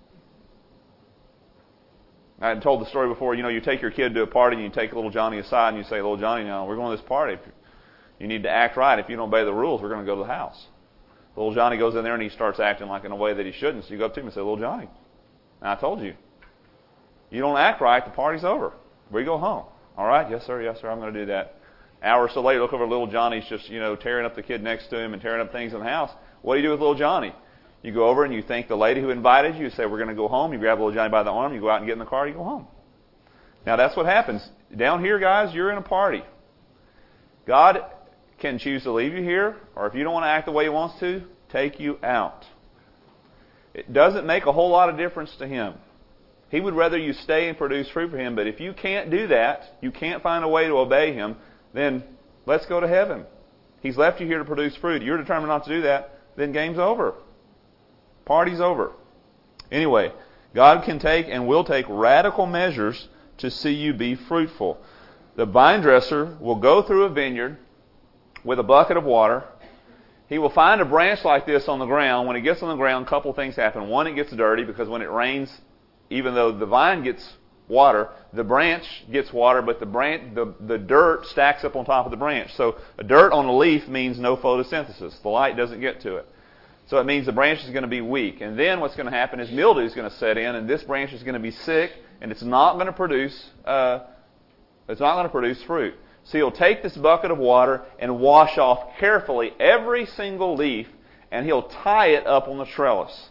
I had told the story before, you know, you take your kid to a party and you take little Johnny aside and you say, little Johnny, now we're going to this party. You need to act right. If you don't obey the rules, we're going to go to the house. Little Johnny goes in there and he starts acting like in a way that he shouldn't. So you go up to him and say, little Johnny, I told you. You don't act right, the party's over. We go home. All right? Yes, sir. Yes, sir. I'm going to do that. An hour or so later, look over, little Johnny's just, you know, tearing up the kid next to him and tearing up things in the house. What do you do with little Johnny? You go over and you thank the lady who invited you. You say, we're going to go home. You grab little Johnny by the arm. You go out and get in the car. You go home. Now, that's what happens. Down here, guys, you're in a party. God can choose to leave you here, or if you don't want to act the way He wants to, take you out. It doesn't make a whole lot of difference to Him. He would rather you stay and produce fruit for Him. But if you can't do that, you can't find a way to obey Him, then let's go to heaven. He's left you here to produce fruit. You're determined not to do that, then game's over. Party's over. Anyway, God can take and will take radical measures to see you be fruitful. The vine dresser will go through a vineyard with a bucket of water. He will find a branch like this on the ground. When it gets on the ground, a couple things happen. One, it gets dirty because when it rains, even though the vine gets water, the branch gets water, but the branch, the, the dirt stacks up on top of the branch. So a dirt on a leaf means no photosynthesis. The light doesn't get to it. So it means the branch is going to be weak. And then what's going to happen is mildew is going to set in, and this branch is going to be sick, and it's not going to produce uh, it's not going to produce fruit. So He'll take this bucket of water and wash off carefully every single leaf, and He'll tie it up on the trellis.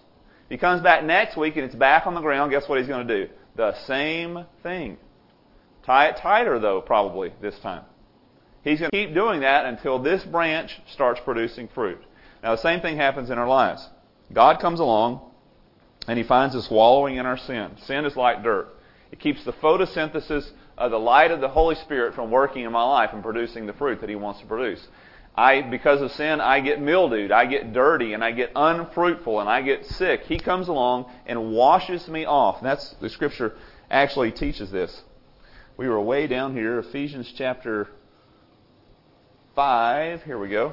He comes back next week and it's back on the ground. Guess what he's going to do? The same thing. Tie it tighter, though, probably, this time. He's going to keep doing that until this branch starts producing fruit. Now, the same thing happens in our lives. God comes along and He finds us wallowing in our sin. Sin is like dirt. It keeps the photosynthesis of the light of the Holy Spirit from working in my life and producing the fruit that He wants to produce. I, because of sin, I get mildewed, I get dirty, and I get unfruitful, and I get sick. He comes along and washes me off. And that's, the Scripture actually teaches this. We were way down here, Ephesians chapter five. Here we go.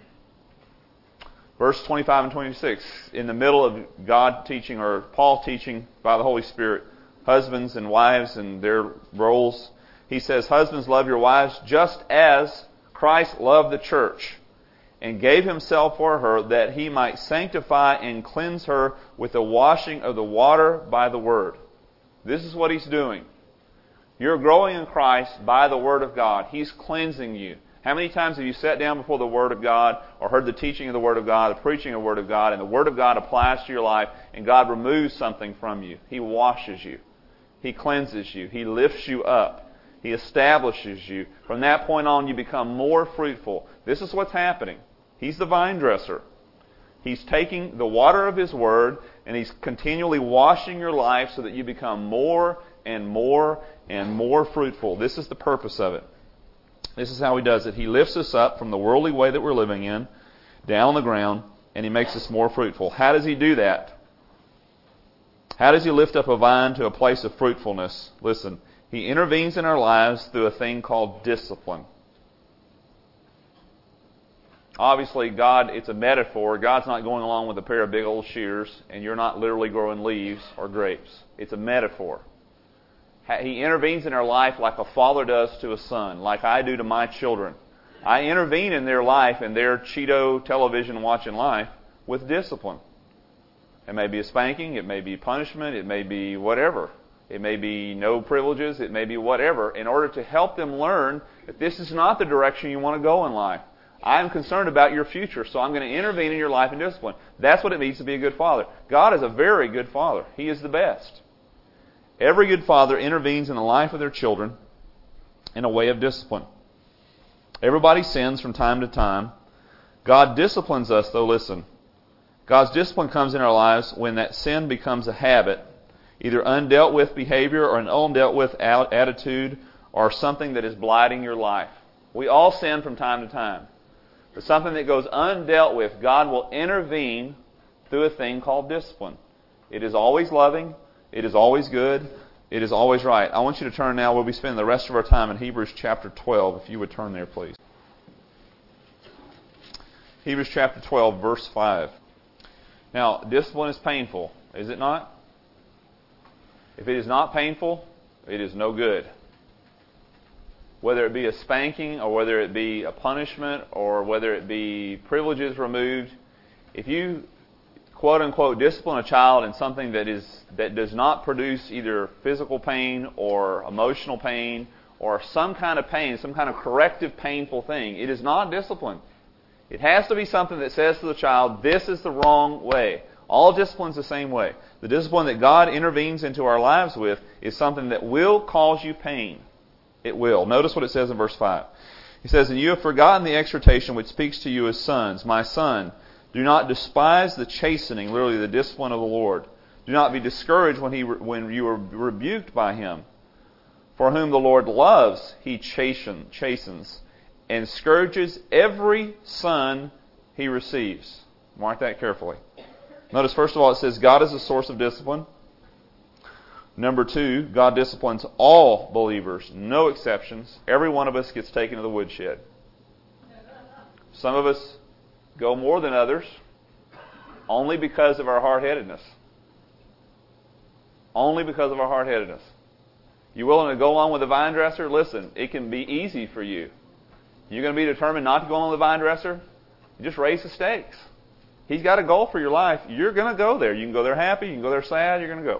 Verse twenty-five and twenty-six. In the middle of God teaching, or Paul teaching by the Holy Spirit, husbands and wives and their roles. He says, "Husbands, love your wives just as Christ loved the church and gave Himself for her, that He might sanctify and cleanse her with the washing of the water by the Word." This is what He's doing. You're growing in Christ by the Word of God. He's cleansing you. How many times have you sat down before the Word of God or heard the teaching of the Word of God, the preaching of the Word of God, and the Word of God applies to your life and God removes something from you? He washes you. He cleanses you. He lifts you up. He establishes you. From that point on, you become more fruitful. This is what's happening. He's the vine dresser. He's taking the water of His Word and He's continually washing your life so that you become more and more and more fruitful. This is the purpose of it. This is how He does it. He lifts us up from the worldly way that we're living in, down on the ground, and He makes us more fruitful. How does He do that? How does He lift up a vine to a place of fruitfulness? Listen, He intervenes in our lives through a thing called discipline. Obviously, God, it's a metaphor. God's not going along with a pair of big old shears, and you're not literally growing leaves or grapes. It's a metaphor. He intervenes in our life like a father does to a son, like I do to my children. I intervene in their life and their Cheeto television watching life with discipline. It may be a spanking, it may be punishment, it may be whatever. It may be no privileges, it may be whatever, in order to help them learn that this is not the direction you want to go in life. I'm concerned about your future, so I'm going to intervene in your life and discipline. That's what it means to be a good father. God is a very good father. He is the best. Every good father intervenes in the life of their children in a way of discipline. Everybody sins from time to time. God disciplines us, though, listen. God's discipline comes in our lives when that sin becomes a habit, either undealt with behavior or an undealt with attitude or something that is blighting your life. We all sin from time to time. But something that goes undealt with, God will intervene through a thing called discipline. It is always loving. It is always good. It is always right. I want you to turn now. We'll be spending the rest of our time in Hebrews chapter twelve. If you would turn there, please. Hebrews chapter twelve, verse five. Now, discipline is painful, is it not? If it is not painful, it is no good. Whether it be a spanking or whether it be a punishment or whether it be privileges removed, if you quote-unquote discipline a child in something that is that does not produce either physical pain or emotional pain or some kind of pain, some kind of corrective painful thing, it is not discipline. It has to be something that says to the child, this is the wrong way. All discipline's the same way. The discipline that God intervenes into our lives with is something that will cause you pain. It will. Notice what it says in verse five. He says, "And you have forgotten the exhortation which speaks to you as sons. My son, do not despise the chastening," literally the discipline of the Lord. "Do not be discouraged when he when you are rebuked by Him. For whom the Lord loves, He chasten, chastens, and scourges every son He receives." Mark that carefully. Notice, first of all, it says God is the source of discipline. Number two, God disciplines all believers, no exceptions. Every one of us gets taken to the woodshed. Some of us go more than others only because of our hard-headedness. Only because of our hard-headedness. You willing to go along with the vine dresser? Listen, it can be easy for you. You're going to be determined not to go along with the vine dresser? You just raise the stakes. He's got a goal for your life. You're going to go there. You can go there happy. You can go there sad. You're going to go.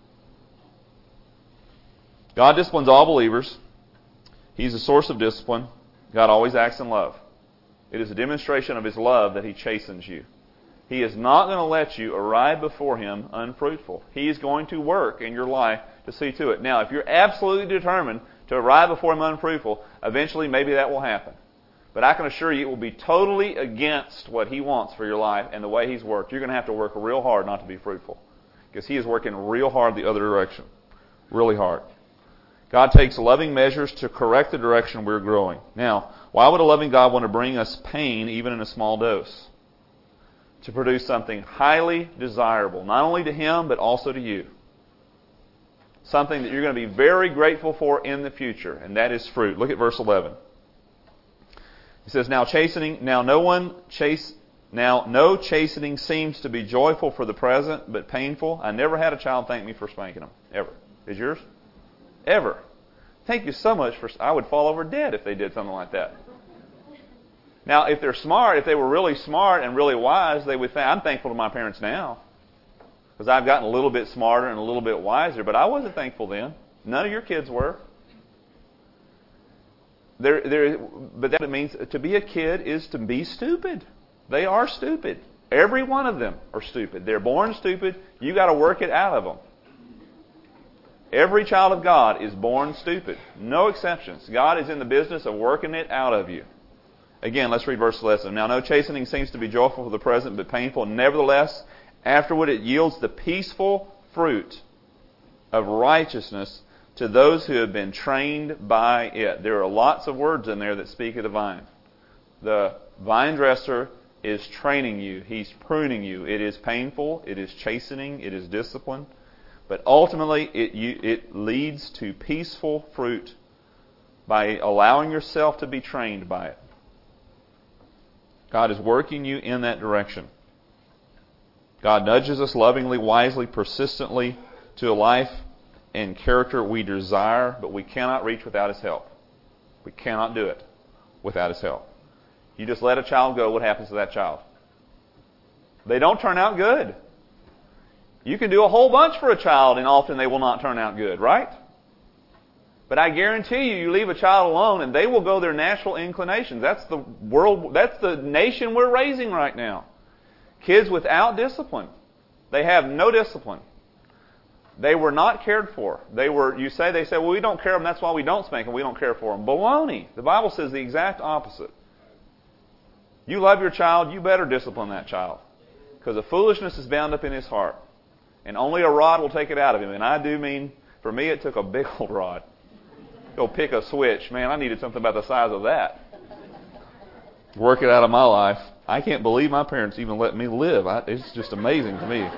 God disciplines all believers. He's the source of discipline. God always acts in love. It is a demonstration of His love that He chastens you. He is not going to let you arrive before Him unfruitful. He is going to work in your life to see to it. Now, if you're absolutely determined to arrive before Him unfruitful, eventually maybe that will happen. But I can assure you it will be totally against what He wants for your life and the way He's worked. You're going to have to work real hard not to be fruitful. Because He is working real hard the other direction. Really hard. God takes loving measures to correct the direction we're growing. Now, why would a loving God want to bring us pain even in a small dose? To produce something highly desirable, not only to Him, but also to you. Something that you're going to be very grateful for in the future, and that is fruit. Look at verse eleven. He says, Now chastening, now no one chase, now no chastening seems to be joyful for the present, but painful. I never had a child thank me for spanking them. Ever. Is yours? Ever. Thank you so much for, I would fall over dead if they did something like that. Now, if they're smart, if they were really smart and really wise, they would think, I'm thankful to my parents now. Because I've gotten a little bit smarter and a little bit wiser, but I wasn't thankful then. None of your kids were. There, there, but that means to be a kid is to be stupid. They are stupid. Every one of them are stupid. They're born stupid. You got to work it out of them. Every child of God is born stupid. No exceptions. God is in the business of working it out of you. Again, let's read verse eleven. Now, no chastening seems to be joyful for the present, but painful. Nevertheless, afterward it yields the peaceful fruit of righteousness to those who have been trained by it. There are lots of words in there that speak of the vine. The vine dresser is training you. He's pruning you. It is painful. It is chastening. It is discipline. But ultimately, it, you, it leads to peaceful fruit by allowing yourself to be trained by it. God is working you in that direction. God nudges us lovingly, wisely, persistently to a life and character we desire, but we cannot reach without His help. We cannot do it without His help. You just let a child go, what happens to that child? They don't turn out good. You can do a whole bunch for a child, and often they will not turn out good, right? But I guarantee you, you leave a child alone, and they will go their natural inclinations. That's the world. That's the nation we're raising right now. Kids without discipline. They have no discipline. They were not cared for. They were. You say they say, well, we don't care for them. That's why we don't spank them. We don't care for them. Baloney. The Bible says the exact opposite. You love your child. You better discipline that child, because the foolishness is bound up in his heart, and only a rod will take it out of him. And I do mean, for me, it took a big old rod. Go pick a switch. Man, I needed something about the size of that. Work it out of my life. I can't believe my parents even let me live. I, it's just amazing to me.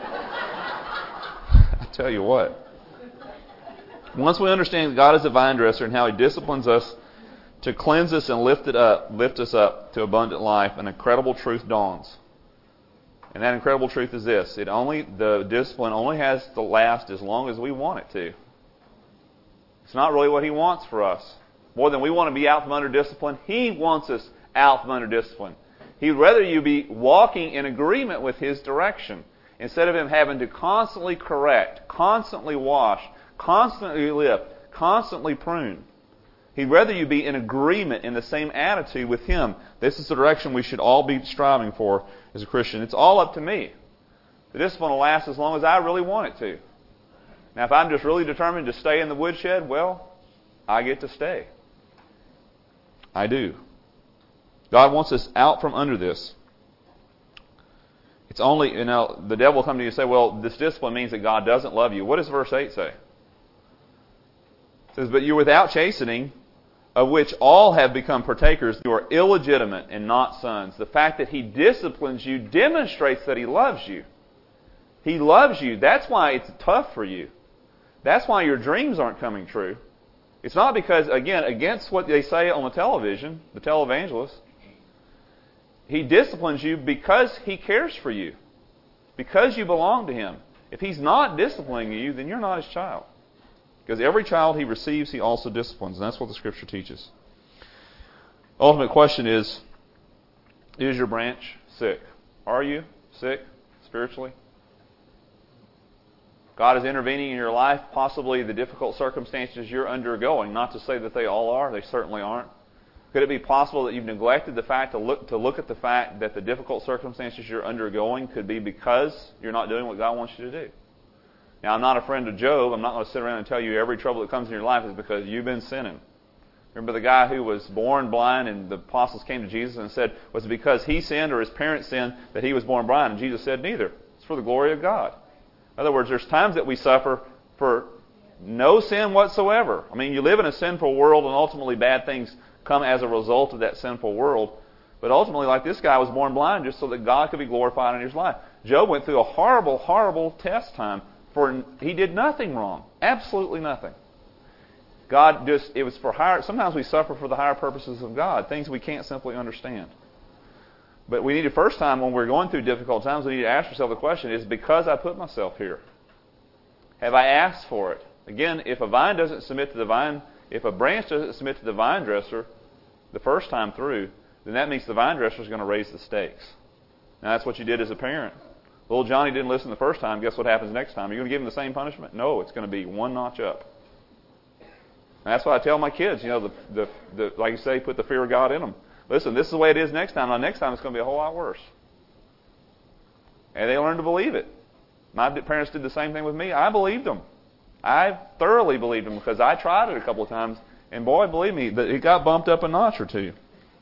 I tell you what. Once we understand that God is a vine dresser and how He disciplines us to cleanse us and lift it up, lift us up to abundant life, an incredible truth dawns. And that incredible truth is this: it only the discipline only has to last as long as we want it to. It's not really what He wants for us. More than we want to be out from under discipline, He wants us out from under discipline. He'd rather you be walking in agreement with His direction instead of Him having to constantly correct, constantly wash, constantly lift, constantly prune. He'd rather you be in agreement in the same attitude with Him. This is the direction we should all be striving for as a Christian. It's all up to me. The discipline will last as long as I really want it to. Now, if I'm just really determined to stay in the woodshed, well, I get to stay. I do. God wants us out from under this. It's only, you know, the devil will come to you and say, well, this discipline means that God doesn't love you. What does verse eight say? It says, but you're without chastening, of which all have become partakers. You are illegitimate and not sons. The fact that He disciplines you demonstrates that He loves you. He loves you. That's why it's tough for you. That's why your dreams aren't coming true. It's not because, again, against what they say on the television, the televangelists. He disciplines you because He cares for you. Because you belong to Him. If He's not disciplining you, then you're not His child. Because every child He receives, He also disciplines. And that's what the Scripture teaches. Ultimate question is, is your branch sick? Are you sick spiritually? God is intervening in your life, possibly the difficult circumstances you're undergoing. Not to say that they all are. They certainly aren't. Could it be possible that you've neglected the fact to look to look at the fact that the difficult circumstances you're undergoing could be because you're not doing what God wants you to do? Now, I'm not a friend of Job. I'm not going to sit around and tell you every trouble that comes in your life is because you've been sinning. Remember the guy who was born blind and the apostles came to Jesus and said, was it because he sinned or his parents sinned that he was born blind? And Jesus said, neither. It's for the glory of God. In other words, there's times that we suffer for no sin whatsoever. I mean, you live in a sinful world and ultimately bad things come as a result of that sinful world. But ultimately, like this guy was born blind just so that God could be glorified in his life. Job went through a horrible, horrible test time for he did nothing wrong. Absolutely nothing. God just, it was for higher, sometimes we suffer for the higher purposes of God, things we can't simply understand. But we need to, first time when we're going through difficult times, we need to ask ourselves the question, is it because I put myself here? Have I asked for it? Again, if a vine doesn't submit to the vine, if a branch doesn't submit to the vine dresser the first time through, then that means the vine dresser is going to raise the stakes. Now that's what you did as a parent. Little Johnny didn't listen the first time. Guess what happens next time? Are you going to give him the same punishment? No, it's going to be one notch up. And that's why I tell my kids, you know, the, the, the, like you say, put the fear of God in them. Listen, this is the way it is next time. Now, next time it's going to be a whole lot worse. And they learn to believe it. My parents did the same thing with me. I believed them. I thoroughly believed them because I tried it a couple of times. And boy, believe me, it got bumped up a notch or two.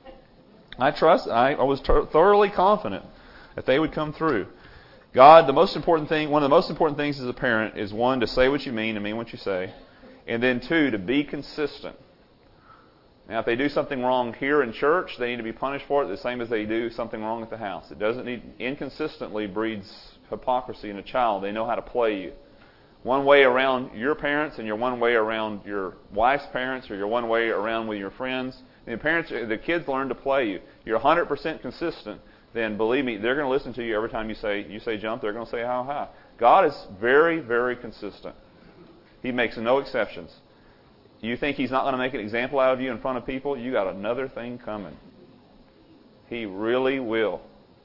I trust. I, I was t- thoroughly confident that they would come through. God, the most important thing, one of the most important things as a parent is, one, to say what you mean and mean what you say. And then, two, to be consistent. Now, if they do something wrong here in church, they need to be punished for it the same as they do something wrong at the house. It doesn't need, inconsistently breeds hypocrisy in a child. They know how to play you. One way around your parents, and you're one way around your wife's parents, or you're one way around with your friends. And the parents, the kids learn to play you. You're one hundred percent consistent, then believe me, they're going to listen to you every time you say you say jump. They're going to say how high. God is very, very consistent. He makes no exceptions. You think He's not going to make an example out of you in front of people? You got another thing coming. He really will.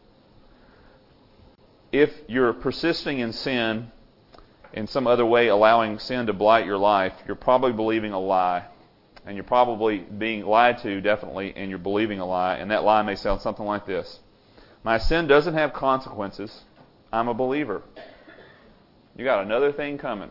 If you're persisting in sin, in some other way allowing sin to blight your life, you're probably believing a lie. And you're probably being lied to, definitely, and you're believing a lie. And that lie may sound something like this. My sin doesn't have consequences. I'm a believer. You got another thing coming.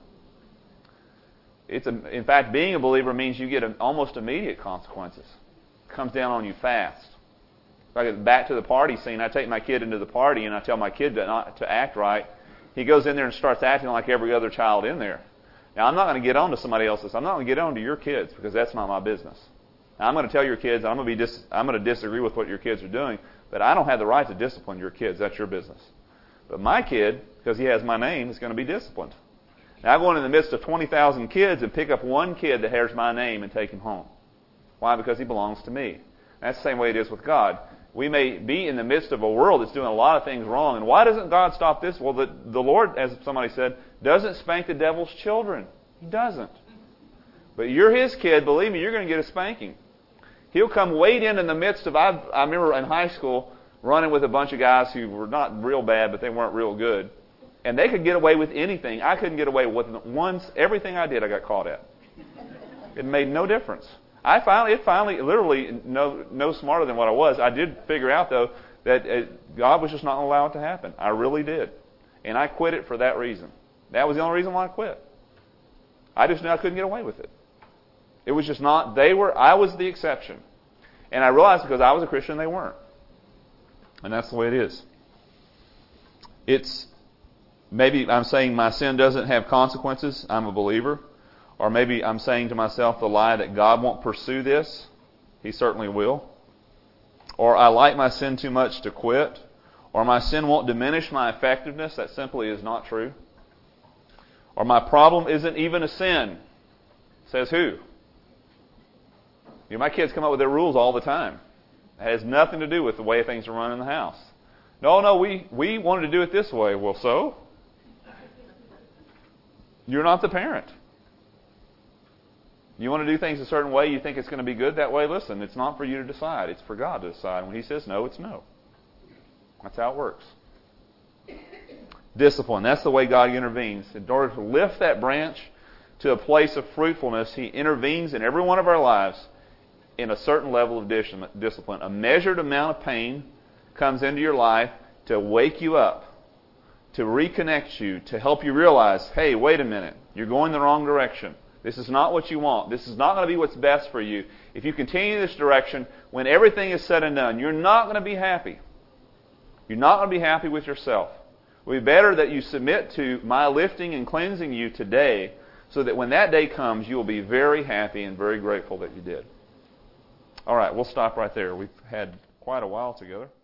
It's a, in fact, being a believer means you get an almost immediate consequences. It comes down on you fast. If I get back to the party scene, I take my kid into the party and I tell my kid to not to act right. He goes in there and starts acting like every other child in there. Now, I'm not going to get on to somebody else's. I'm not going to get on to your kids because that's not my business. Now, I'm going to tell your kids, I'm going to be dis, I'm going to disagree with what your kids are doing, but I don't have the right to discipline your kids. That's your business. But my kid, because he has my name, is going to be disciplined. Now, I go in the midst of twenty thousand kids and pick up one kid that bears my name and take him home. Why? Because he belongs to me. That's the same way it is with God. We may be in the midst of a world that's doing a lot of things wrong. And why doesn't God stop this? Well, the, the Lord, as somebody said, doesn't spank the devil's children. He doesn't. But you're His kid. Believe me, you're going to get a spanking. He'll come wade in in the midst of, I, I remember in high school running with a bunch of guys who were not real bad, but they weren't real good. And they could get away with anything. I couldn't get away with once. Everything I did, I got caught at. It made no difference. I finally, it finally, literally, no, no smarter than what I was. I did figure out, though, that it, God was just not going to allow it to happen. I really did. And I quit it for that reason. That was the only reason why I quit. I just knew I couldn't get away with it. It was just not, they were, I was the exception. And I realized because I was a Christian, they weren't. And that's the way it is. It's, maybe I'm saying my sin doesn't have consequences. I'm a believer. Or maybe I'm saying to myself the lie that God won't pursue this. He certainly will. Or I like my sin too much to quit. Or my sin won't diminish my effectiveness. That simply is not true. Or my problem isn't even a sin. Says who? You know, my kids come up with their rules all the time. It has nothing to do with the way things are run in the house. No, no, we, we wanted to do it this way. Well, so? You're not the parent. You want to do things a certain way, you think it's going to be good that way, listen, it's not for you to decide. It's for God to decide. When He says no, it's no. That's how it works. Discipline. That's the way God intervenes. In order to lift that branch to a place of fruitfulness, He intervenes in every one of our lives in a certain level of discipline. A measured amount of pain comes into your life to wake you up, to reconnect you, to help you realize, hey, wait a minute, you're going the wrong direction. This is not what you want. This is not going to be what's best for you. If you continue this direction, when everything is said and done, you're not going to be happy. You're not going to be happy with yourself. It would be better that you submit to my lifting and cleansing you today, so that when that day comes, you will be very happy and very grateful that you did. All right, we'll stop right there. We've had quite a while together.